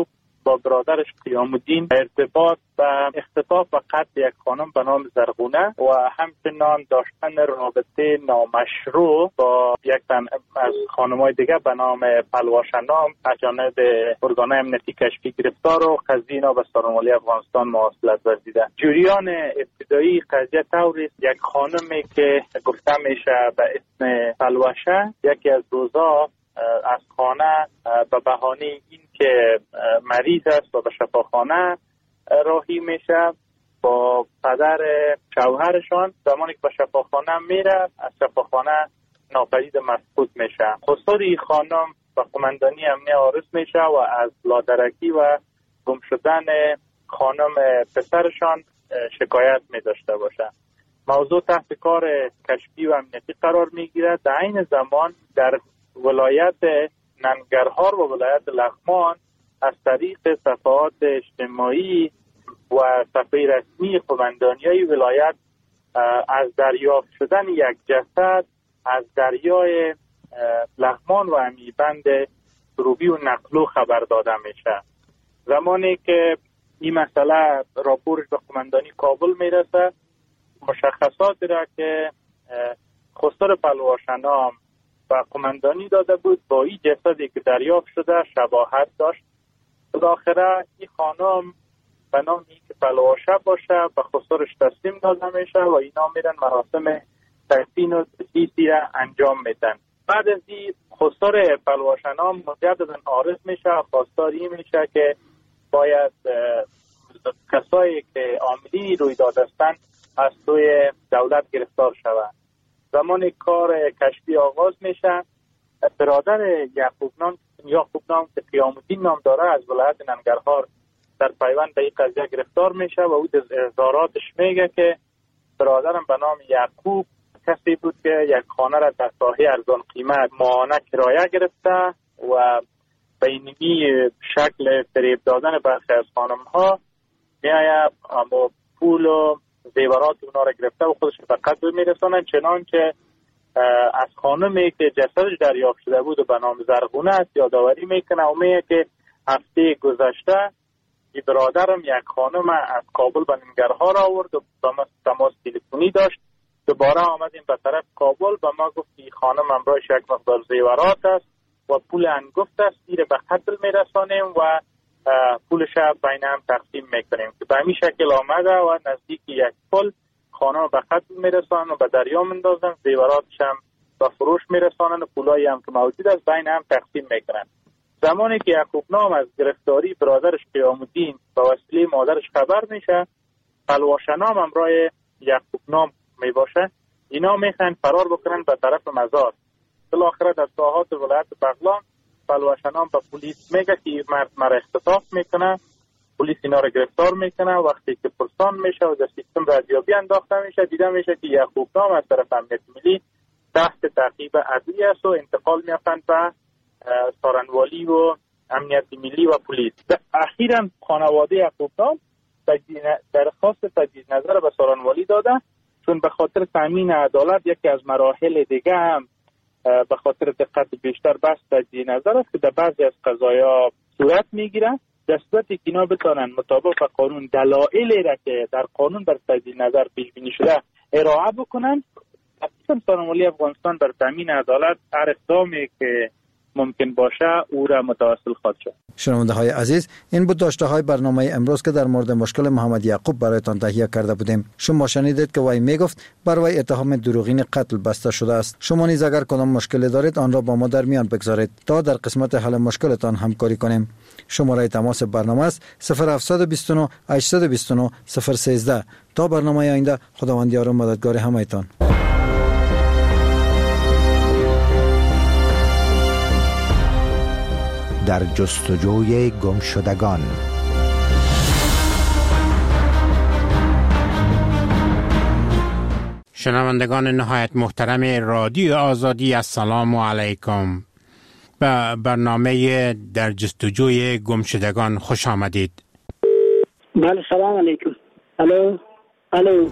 با برادرش قیام الدین ارتباط و اختطاف و قتل یک خانم به نام زرغونه و همچنان داشتن رابطه نامشروع با یک تن از خانم‌های دیگه به نام پلواشنام از جانب ارگان‌های امنیتی کشفی گرفتار و قضیه اینا به سارنوالی افغانستان مواصلت ورزیده. جریان ابتدایی قضیه طوری یک خانمی که گفته میشه به اسم پلوشه یکی از روزا از خانه به بهانه این که مریض است و به شفاخانه راهی میشه با پدر شوهرشان. زمانی که به شفاخانه میره از شفاخانه ناپدید مفقود میشه. خسر این خانم به قماندانی امنیه عارض میشه و از لادرکی و گم شدن خانم پسرشان شکایت میداشته باشه. موضوع تحت کار کشفی و امنیتی قرار میگیره. در این زمان در ولایت ننگرهار و ولایت لغمان از طریق صفحات اجتماعی و صفحه رسمی قماندانی‌های ولایت از دریافت شدن یک جسد از دریای لغمان و امیبند سروبی و نقلو خبر داده میشه. زمانی که این مسئله راپورش به قماندانی کابل میرسه، مشخصات را که خسر پلواشنام و قماندانی داده بود با این جسدی که دریافت شده شباهت داشت. بالاخره این خانم به نام این که پلواشه باشه به خسرش تسلیم داده میشه و اینا میرن مراسم تدفین و تجهیزی را انجام میدن. بعد از این خسر پلواشنام مجددا عارض میشه، خواستار این میشه که باید کسایی که عاملی رویداد هستند از سوی دولت گرفتار شوند. زمانی کار کشفی آغاز میشه، برادر یعقوب نام که قیام الدین نام داره از ولایت ننگرهار در پیوند به این قضیه گرفتار میشه و او از اظهاراتش میگه که برادرم به نام یعقوب کسی بود که یک خانه را در ساحه ارزان قیمت ماهانه کرایه گرفته و به اینی شکل فریب دادن برخی از خانم ها میآید اما پول و زیورات اونا را گرفته و خودش به قتل میرسانن. چنانچه از خانمی که جسدش دریافت شده بود و به نام زرغونه است یادآوری میکنه و میگه که هفته گذشته این برادرم یک خانم از کابل به ننگرهار آورد و با ما تماس تلفنی داشت. دوباره آمدیم به طرف کابل و ما گفت این خانم همراهش یک مقدار زیورات است و پول انگفت است، این به قتل میرسانیم و پولش بین هم تقسیم میکنیم که به همین شکل آمده و نزدیک یک پل خانم به قتل میرسانن و به دریا مندازن، زیوراتش هم به فروش میرسانن و پولایی هم که موجود است بین هم تقسیم میکنن. زمانی که یعقوب نام از گرفتاری برادرش قیام الدین به وسیله مادرش خبر میشه، پلواشنام همراه یعقوب نام میباشه، اینا میخوان فرار بکنن به طرف مزار. بالاخره در ساحات ولایت بغلان پلواشنام به پلیس میگه که مرد مرا اختطاف میکنه. پلیس اینا رو گرفتار میکنه. وقتی که پرسان میشه و در سیستم ردیابی انداخته میشه، دیده میشه که یعقوب نام از طرف امنیت ملی تحت تعقیب عدلی است و انتقال میافند به سارنوالی و امنیت ملی و پلیس. اخیراً خانواده یعقوب نام درخواست تجدید نظر به سارنوالی داده، چون به خاطر تامین عدالت یکی از مراحل دیگه هم به خاطر دقت بیشتر بحث تجدید نظر است که در بعضی از قضایا صورت میگیره. در صورتی که اینا بتانن مطابق قانون دلایلی را که در قانون بر تجدید نظر پیش بینی شده ارائه بکنن، اصلا سارنوالی افغانستان بر تامین عدالت هر اقدامی که ممکن باشه او را متواصل خواهد شد. شنونده های عزیز، این بود داشته های برنامه امروز که در مورد مشکل محمد یعقوب برایتان تهیه کرده بودیم. شما شنیدید که وی میگفت بر وی اتهام دروغین قتل بسته شده است. شما نیز اگر کدام مشکلی دارید آن را با ما در میان بگذارید تا در قسمت حل مشکلتان همکاری کنیم. شماره تماس برنامه است 0729 829 013. تا برنامه آینده، خداوند یار و مددگار همه‌تان. در جستجوی گمشدگان. شنوندگان نهایت محترم رادیو آزادی، السلام علیکم. به برنامه در جستجوی گمشدگان خوش آمدید. بله، سلام علیکم. الو.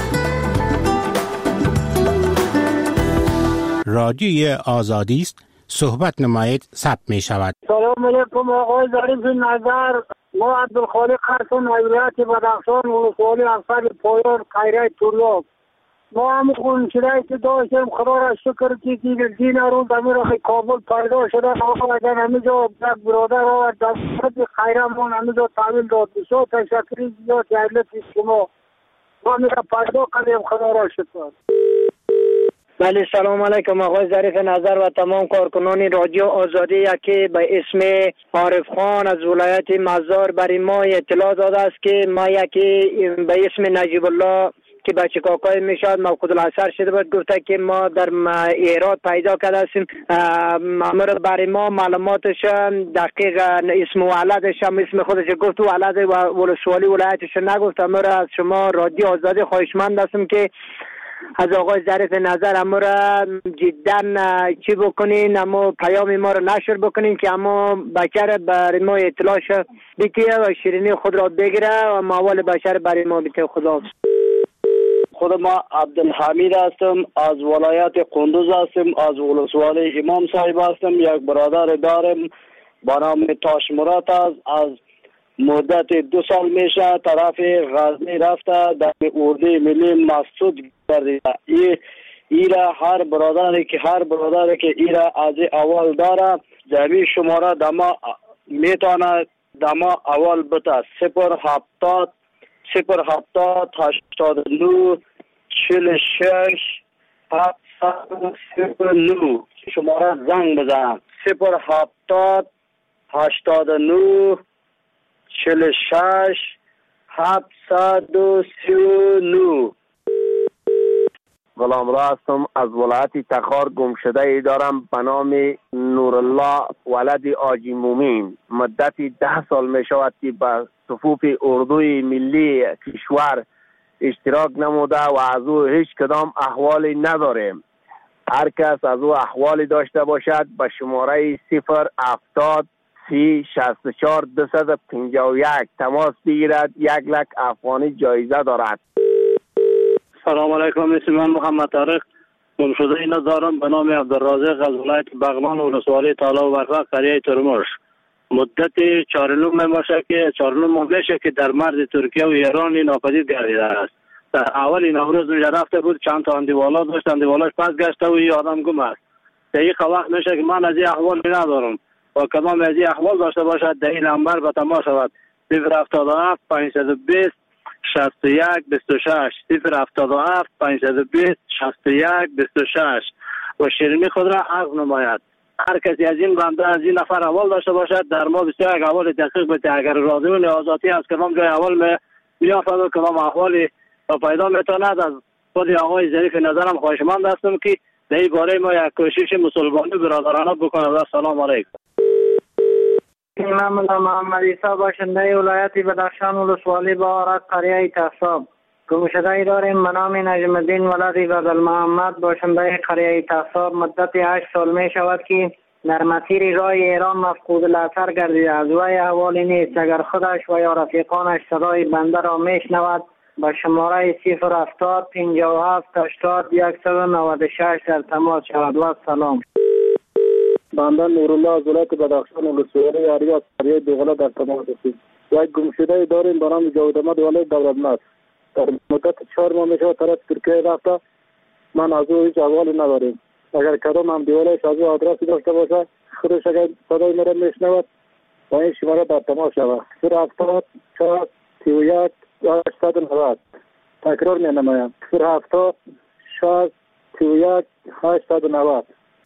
رادیو آزادی است، صحبت نمایید ثبت می شود. سلام علیکم آقای ظریف نظر. ما عبدالخالق هستم، ولایت بدخشان، ولسوالی افسر پایان خیریه طلاب. ما هم خونچرایی که داشتیم خدا را شکر که دین روز امیر کابل پیدا شده. اگر همینجا یک برادر و دولت خیرمون همینجا تحویل داد. بسیار تشکری زیاد دولت شما. ما میرا پیدا کنیم خدا را شکر. بله سلام علیکم آقای ظریف نظر و تمام کارکنان رادیو آزادی. یکی به اسم عارف خان از ولایت مزار برای ما اطلاع داده است که ما یکی به اسم نجیب الله که بچه کاکای میشاد موقود العصر شده بود گفته که ما در ایراد پیدا کرده هستیم. امر برای ما معلوماتش دقیق اسم ولدش هم اسم خودش گفت، ولد ولسوالی ولایتش نگفت. امر از شما رادیو آزادی خواهشمند هستم که از آقای ظریف نظر امر جدا چی بکنین، اما پیام ما رو نشر بکنین که اما بچه برای ما اطلاعش بکیه و شیرینی خود را بگیره و موال بچه برای ما بکیه. خدا خود ما عبدالحمید هستم، از ولایت قندوز هستم، از ولسوالی امام صاحب هستم. یک برادر دارم با نام تاش مراد است. از مدت 2 سال میشه طرف غزنی رفته در اردوی ملی مسعود گردیده. ایرا هر برادری که ایرا از اول داره جمعی شماره دما میتونه دما اول بتا 070 89 46 709 شماره زنگ بزن 070 89 46 739. غلام را هستم، از ولایت تخار گمشده ای دارم به نام نورالله ولد آجی مومین. مدتی 10 سال می شود که به صفوف اردوی ملی کشور اشتراک نموده و از او هیچ کدام احوالی نداریم. هر کس از او احوالی داشته باشد به شماره 070 64 251 تماس بگیرد. 1 لک افغانی جایزه دارد. سلام علیکم، اسم من محمد طارق گمشده اینا دارم به نام عبدالرازق از ولایت بغلان ولسوالی طالب و برفق قریه ترمش. مدت 4 باشه که 4 میشه که در مرز ترکیه و ایران ناپدید گردیده است. در اول نوروز میشه رفته بود، چند تا اندیوالا داشت، اندیوالاش پس گشته و این آدم گم است. دقیقه وقت میشه که من از این احوال ندارم و کدام از این احوال داشته باشد در این نمبر به تماس شود 077 520 61 26 077 520 61 26 و شیرینی خود را عرض نماید. هر کسی از این بنده از این نفر اول داشته باشد در ما بسیار یک اول دقیق بده. اگر رادیو آزادی از کدام جای اول میافد و کدام احوالی پیدا میتواند از خود آقای ظریف نظرم خواهشمند هستم که در این باره ما یک کوشش مسلمانی برادرانه بکند. سلام علیکم. من محمد عیسی باشنده ولایت بدخشان ولسوالی بهارت قریه تصاب. گمشده ای داریم به نام نجم الدین ولد بدالمحمد باشنده قریه تصاب. مدت 8 سال می شود که در مسیر راه ایران مفقود الاثر گردیده. از وی احوالی نیست. اگر خودش و یا رفیقانش صدای بنده را می شنود به شماره 070 57 80 196 در تماس شود. و سلام. بنده نورالله از ولایت بدخشان ولسوالی آریاس قریه دوغله در تماس هستیم. یک گمشده داریم به نام جاوید احمد ولد دولتمند. در مدت 4 ماه میشه طرف ترکیه رفته. من از او هیچ احوالی نداریم. اگر کدام هم دیوالش از او آدرسی داشته باشه خودش اگر صدای مرا میشنود با این شماره در تماس شود 070 31 890. تکرار می نمایم 070 31 890.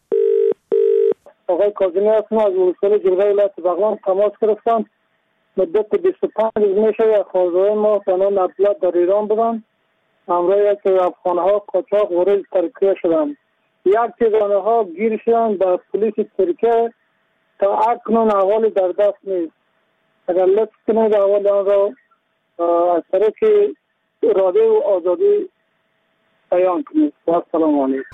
آقای کاظمی هستم از ولسوالی جلوه ولایت بغلان تماس گرفتم. مدت 25 روز میشه یک خانواده ما به نام عبدالله در ایران بودن. همراه یک افغانها قاچاق وارد ترکیه شدند. یک تیزانه ها گیر شدند به پلیس ترکیه. تا اکنون احوالی در دست نیست. اگر لطف کنید احوال آن را از طریق رادیو آزادی بیان کنید. و سلام علیکم.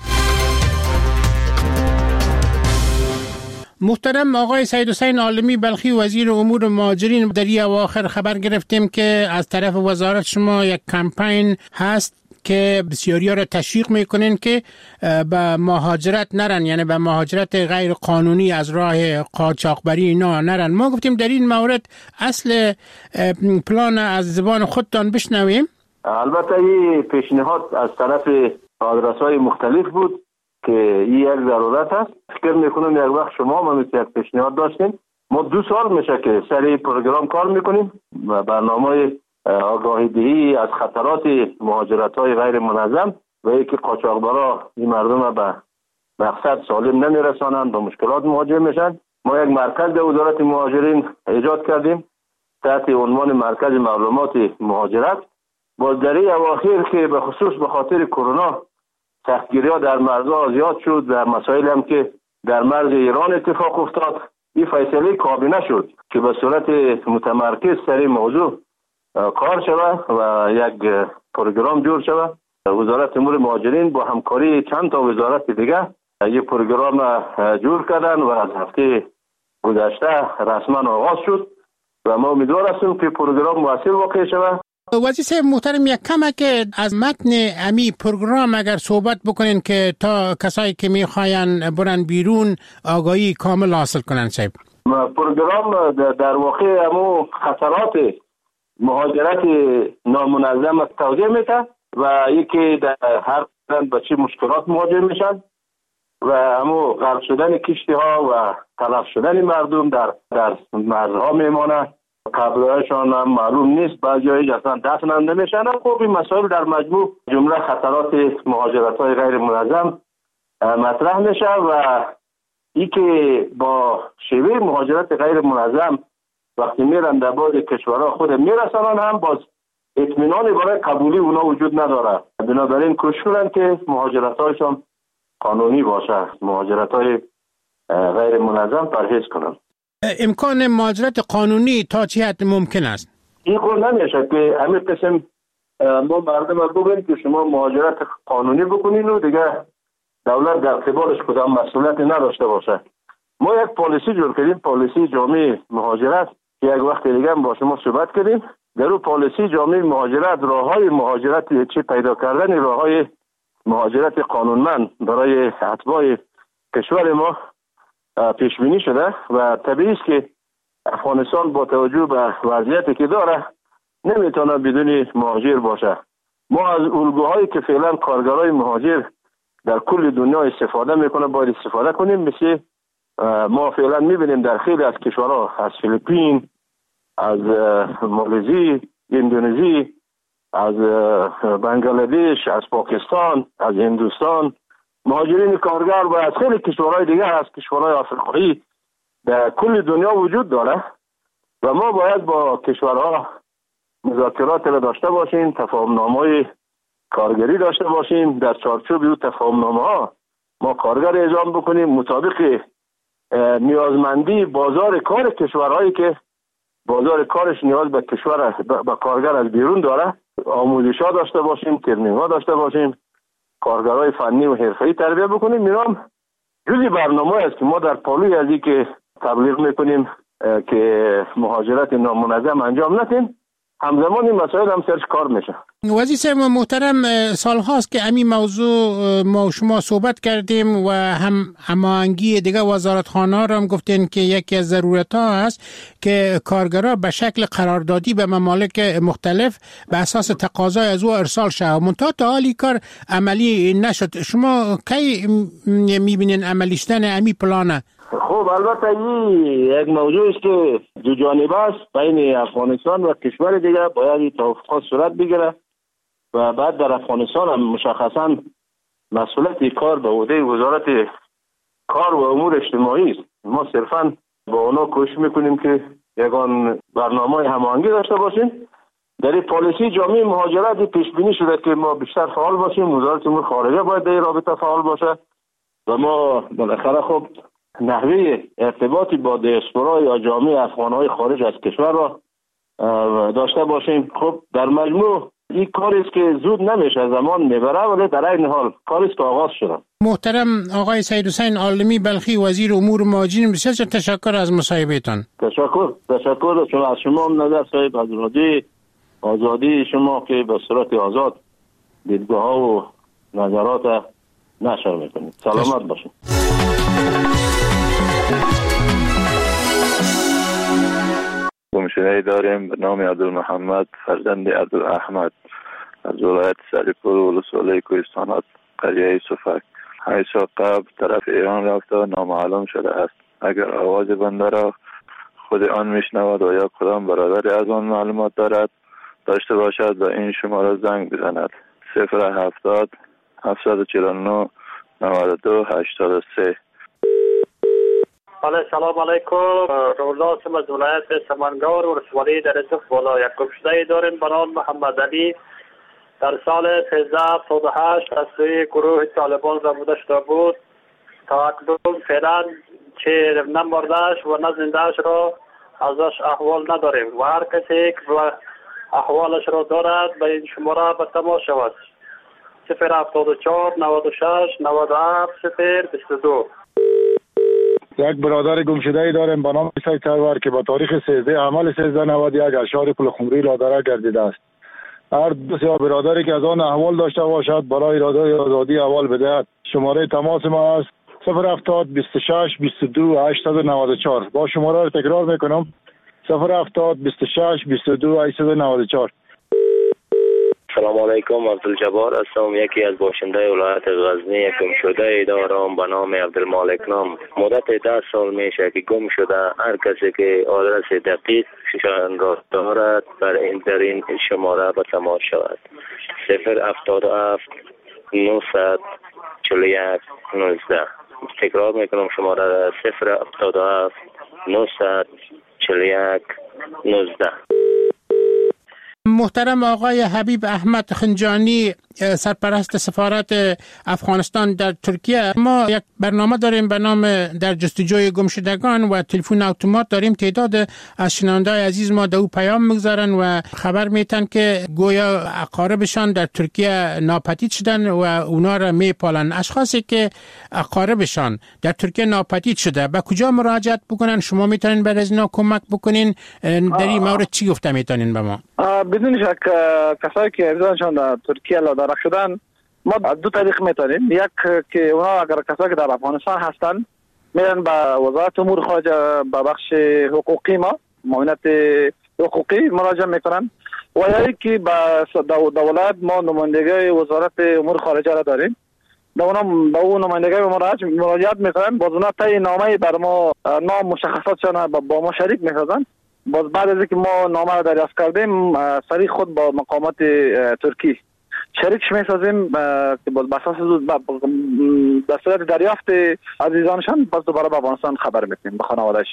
محترم آقای سید حسین عالمی بلخی وزیر امور مهاجرین، در این اواخر خبر گرفتیم که از طرف وزارت شما یک کمپین هست که بسیاری ها را تشویق میکنین که به مهاجرت نرن، یعنی به مهاجرت غیر قانونی از راه قاچاقبری اینا نرن. ما گفتیم در این مورد اصل پلان از زبان خودتان بشنویم. البته این پیشنهاد از طرف آدرس‌های مختلف بود که این یک ضرورت است. فکر میکنم یک وقت شما هم مثل یک پیشنهاد داشتین. ما 2 سال میشه که سر این پروگرام کار میکنیم. برنامه آگاهی دهی از خطرات مهاجرت‌های غیر منظم و اینکه قاچاقبرا این مردم به مقصد سالم نمیرسانند، با مشکلات مواجه میشن. ما یک مرکز در وزارت مهاجرین ایجاد کردیم تحت عنوان مرکز معلومات مهاجرت. باز در این اواخر که به خصوص به خاطر کرونا سختگیری‌ها در مرزها زیاد شد و مسائل هم که در مرز ایران اتفاق افتاد، این فیصله کابینه شد که به صورت متمرکز سر این موضوع کار شود و یک پروگرام جور شود. وزارت امور مهاجرین با همکاری چند تا وزارت دیگه یک پروگرام جور کردن و از هفته گذشته رسما آغاز شد و ما امیدوار هستیم که پروگرام موثر واقع شود. وزیر صاحب محترم، یک کمک از متن امی پروگرام اگر صحبت بکنین که تا کسایی که میخواین برن بیرون آگاهی کامل حاصل کنن. صاحب پروگرام در واقع همو خطرات مهاجرت نامنظم توضیح میده و یکی در هر قسمت به چه مشکلات مواجه میشن و همو غرق شدن کشتی ها و تلف شدن مردم در مرزها میمانه. قبرهایشان هم معلوم نیست، بعضی اصلا دفن هم نمیشن. خب این مسائل در مجموع جمله خطرات مهاجرت های غیر منظم مطرح میشه و ای که با شیوه مهاجرت غیر منظم وقتی میرن در بعض کشورها خود میرسانن هم باز اطمینانی برای قبولی اونا وجود نداره. بنابراین کوشش کنن که مهاجرت هایشان قانونی باشه، مهاجرت های غیر منظم پرهیز کنن. امکان مهاجرت قانونی تا چه حد ممکن است؟ این قول نمیشه که همین قسم ما مردم بگویم که شما مهاجرت قانونی بکنین و دیگه دولت در قبالش کدام مسئولیتی نداشته باشه. ما یک پالیسی جور کردیم، پالیسی جامع مهاجرت، که یک وقت دیگه با شما صحبت کردیم. در اون پالیسی جامع مهاجرت راههای مهاجرت چی پیدا کردن راههای مهاجرت قانونمند برای اتباع کشور ما پیش بینی شده و طبیعی است که افغانستان با توجه به وضعیتی که داره نمیتونه بدون مهاجر باشه. ما از الگوهایی که فعلا کارگرای مهاجر در کل دنیا استفاده میکنه باید استفاده کنیم. مثل ما فعلا میبینیم در خیلی از کشورها، از فیلیپین، از مالزی، اندونزی، از بنگلادش، از پاکستان، از هندوستان، مهاجرین کارگر و از خیلی کشورهای دیگه، از کشورهای آفریقایی در کل دنیا وجود داره و ما باید با کشورها مذاکرات را داشته باشیم، تفاهم‌نامه‌های کارگری داشته باشیم. در چارچوب این تفاهم‌نامه‌ها ما کارگر اعزام بکنیم مطابق نیازمندی بازار کار کشورهایی که بازار کارش نیاز به کشور به کارگر از بیرون داره. آموزش‌ها داشته باشیم، ترنینگ‌ها داشته باشیم، کارگرای فنی و حرفه‌ای تربیت بکنیم. اینام جزئی برنامه است که ما در پالوی از این که تبلیغ میکنیم که مهاجرت نامنظم انجام ندیم، همزمان این مسائل هم سرش کار میشه. وزیر صاحب محترم، سال هاست که همین موضوع ما و شما صحبت کردیم و هم هماهنگی دیگه وزارتخانه ها رو هم گفتین که یکی از ضرورت ها هست که کارگرها به شکل قراردادی به ممالک مختلف به اساس تقاضای از او ارسال شود. منتها تا حالی کار عملی نشد. شما کی میبینین عملی شدن همین پلانه؟ خب البته این یک موضوع است که دو جانبه است. بین افغانستان و کشور دیگه باید توافقات صورت بگیره و بعد در افغانستان هم مشخصا مسئولیت کار به عهده وزارت کار و امور اجتماعی است. ما صرفا با اونا کوشش میکنیم که یگان برنامه هماهنگی داشته باشیم. در این پالیسی جامع مهاجرت پیش بینی شده که ما بیشتر فعال باشیم. وزارت امور خارجه باید در این رابطه فعال باشه و ما بالاخره خب نحوه ارتباطی با دیاسپورا یا جامعه افغان‌های خارج از کشور را داشته باشیم. خب در مجموع این کاری است که زود نمیشه، زمان میبره، ولی در این حال کاری است که آغاز شده. محترم آقای سید حسین عالمی بلخی، وزیر امور مهاجرین، بسیار تشکر از مصاحبهتان. تشکر چون از شما هم نظر صاحب از رادیو آزادی شما که به صورت آزاد دیدگاه ها و نظرات نشر میکنیم. سلامت باشید. گمشده‌ای داریم به نام عبدالمحمد فرزند عبدالاحمد از ولایت سریپور و ولسوالی کوهستانات قریه صفک. 8 سال قبل طرف ایران رفته و نامعلوم شده است. اگر آواز بنده را خود آن میشنود و یا کدام برادری از آن معلومات داشته باشد و این شماره زنگ بزند. 070 749 92 83. سلام علیکم. رولا هستم از ولایت سمنگار و ولسوالی در صف والا. یک گمشده داریم به نام محمد علی. در سال 1378 از سوی گروه طالبان ربوده شده بود. تا اکنون فعلا چه نه مردهش و نه زندهش را ازش احوال نداریم و هر کسی که احوالش را دارد به این شماره به تماس شود. 074 96 97 022. یک برادر گمشده‌ای داریم به نام سید سرور که با تاریخ 13 عمل 1391 اشعار پل خمری لادره گردیده است. هر دو برادری که از آن احوال داشته باشد برای اراده آزادی احوال بدهد. شماره تماس ما است 070 26 22 894. با شماره را تکرار میکنم 070 26 22 894. سلام علیکم. عبدالجبار هستم. یکی از باشنده ولایت غزنی. یک گمشده دارم به نام عبدالمالک نام. مدت 10 سال میشه که گم شده. هر کسی که آدرس دقیق شان را دارد در این شماره به تماس شود. 077 941 19. تکرار میکنم شماره 077 941 19. محترم آقای حبیب احمد خنجانی، سرپرست سفارت افغانستان در ترکیه، ما یک برنامه داریم به نام در جستجوی گمشدگان و تلفن اتومات داریم. تعداد از شنونده‌های عزیز ما دو پیام میگذارن و خبر میتن که گویا اقاربشان در ترکیه ناپدید شدن و اونا را میپالن. اشخاصی که اقاربشان در ترکیه ناپدید شده به کجا مراجعت بکنن؟ شما میتونین برای اینا کمک بکنین؟ در این مورد چی گفته میتونین به ما؟ بدون شک کسایی که ارزانشان در ترکیه لادرک شدن ما دو طریق میتونیم. یک که اونا اگر کسایی که در افغانستان هستن میرن به وزارت امور خارجه به بخش حقوقی ما معاونت حقوقی مراجعه میکنن و یا که به دولت ما نمایندگی وزارت امور خارجه را داریم. به اون نمایندگی مراجعت میکنن. باز اونا طی نامه بر ما نام مشخصاتشان با ما شریک میسازن. باز بعد از اینکه ما نامه را دریافت کردیم سریع خود با مقامات ترکی شریکش میسازیم که باز بساس در صورت دریافت عزیزانشان باز دوباره به افغانستان خبر میکنیم به خانوادهش.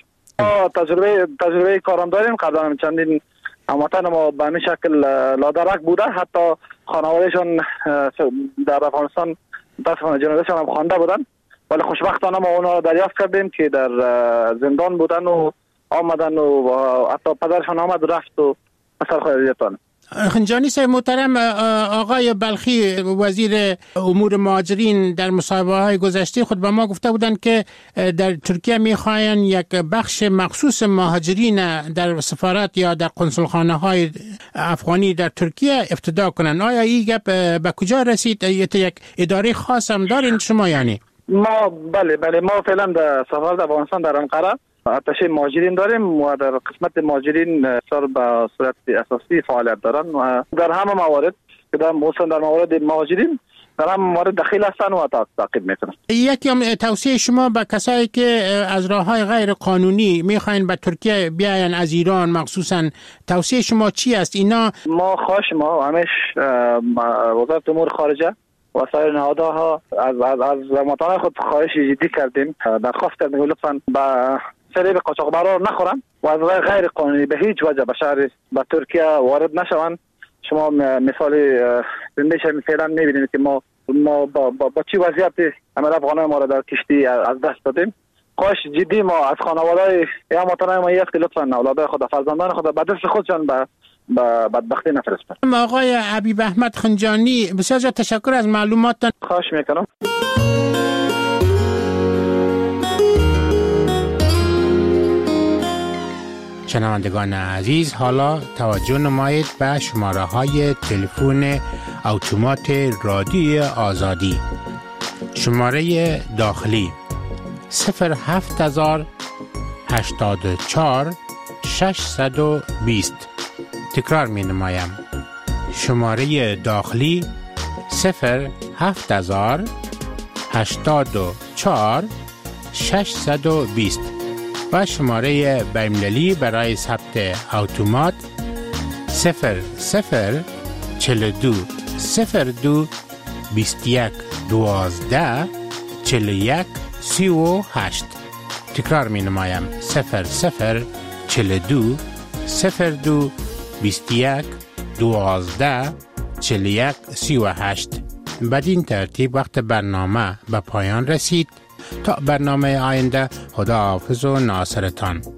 تجربه کارم داریم. قبلا چندین هموطن ما به همین شکل لادرک بوده، حتی خانوادهشان در افغانستان متاسفانه جنازه‌شان هم خوانده بودن، ولی خوشبختانه ما اونا را دریافت کردیم که در زندان بودن و آمدن و حتی پدرشان آمد رفت و مثل خواهدیتان. خنجانی صاحب محترم، آقای بلخی وزیر امور مهاجرین در مصاحبه‌های گذشته خود به ما گفته بودند که در ترکیه می‌خواهند یک بخش مخصوص مهاجرین در سفارت یا در قنصلخانه‌های افغانی در ترکیه افتتاح کنند. آیا این گپ به کجا رسید؟ یک اداره خاص هم دارین شما یعنی؟ ما بله ما فعلا در سفارت افغانستان در انقره اتشه مهاجرین داریم و در قسمت مهاجرین سر به صورت اساسی فعالیت دارن و در همه موارد که در موارد مهاجرین در همه موارد دخیل هستن و تعقیب میکنن. یکی توصیه شما به کسایی که از راههای غیر قانونی میخواین به ترکیه بیاین از ایران مخصوصا، توصیه شما چی است؟ اینا ما خواهش ما همیش وزارت امور خارجه و سایر نهادها از مطالعه خود خواهش جدی کردیم، درخواست کردیم لطفاً با سریع قاچاقبرا نخورن و از راه غیر قانونی به هیچ وجه به شهر به ترکیه وارد نشوند. شما مثال زنده شما فعلا میبینید که ما با چی وضعیتی عمل افغانای ما را در کشتی از دست دادیم. خواهش جدی ما از خانواده‌های یا هموطنان ما است که لطفاً اولادای خود فرزندان خود به دست خودشان به بدبختی نفرستند. آقای حبیب احمد خنجانی، بسیار تشکر از معلوماتتان. خواهش میکنم. شنوندگان عزیز، حالا توجه نمایید به شماره های تلفن اتومات رادیوی آزادی. شماره داخلی 07084 620. تکرار می نمایم. شماره داخلی 07084 620 و شماره بین‌المللی برای ثبت اتومات 0042 02 21 12 41 38. تکرار می نمایم. 0042 02 21 12 41 38. بدین ترتیب وقت برنامه به پایان رسید. تا برنامه آینده، خدا حافظ و ناصرتان.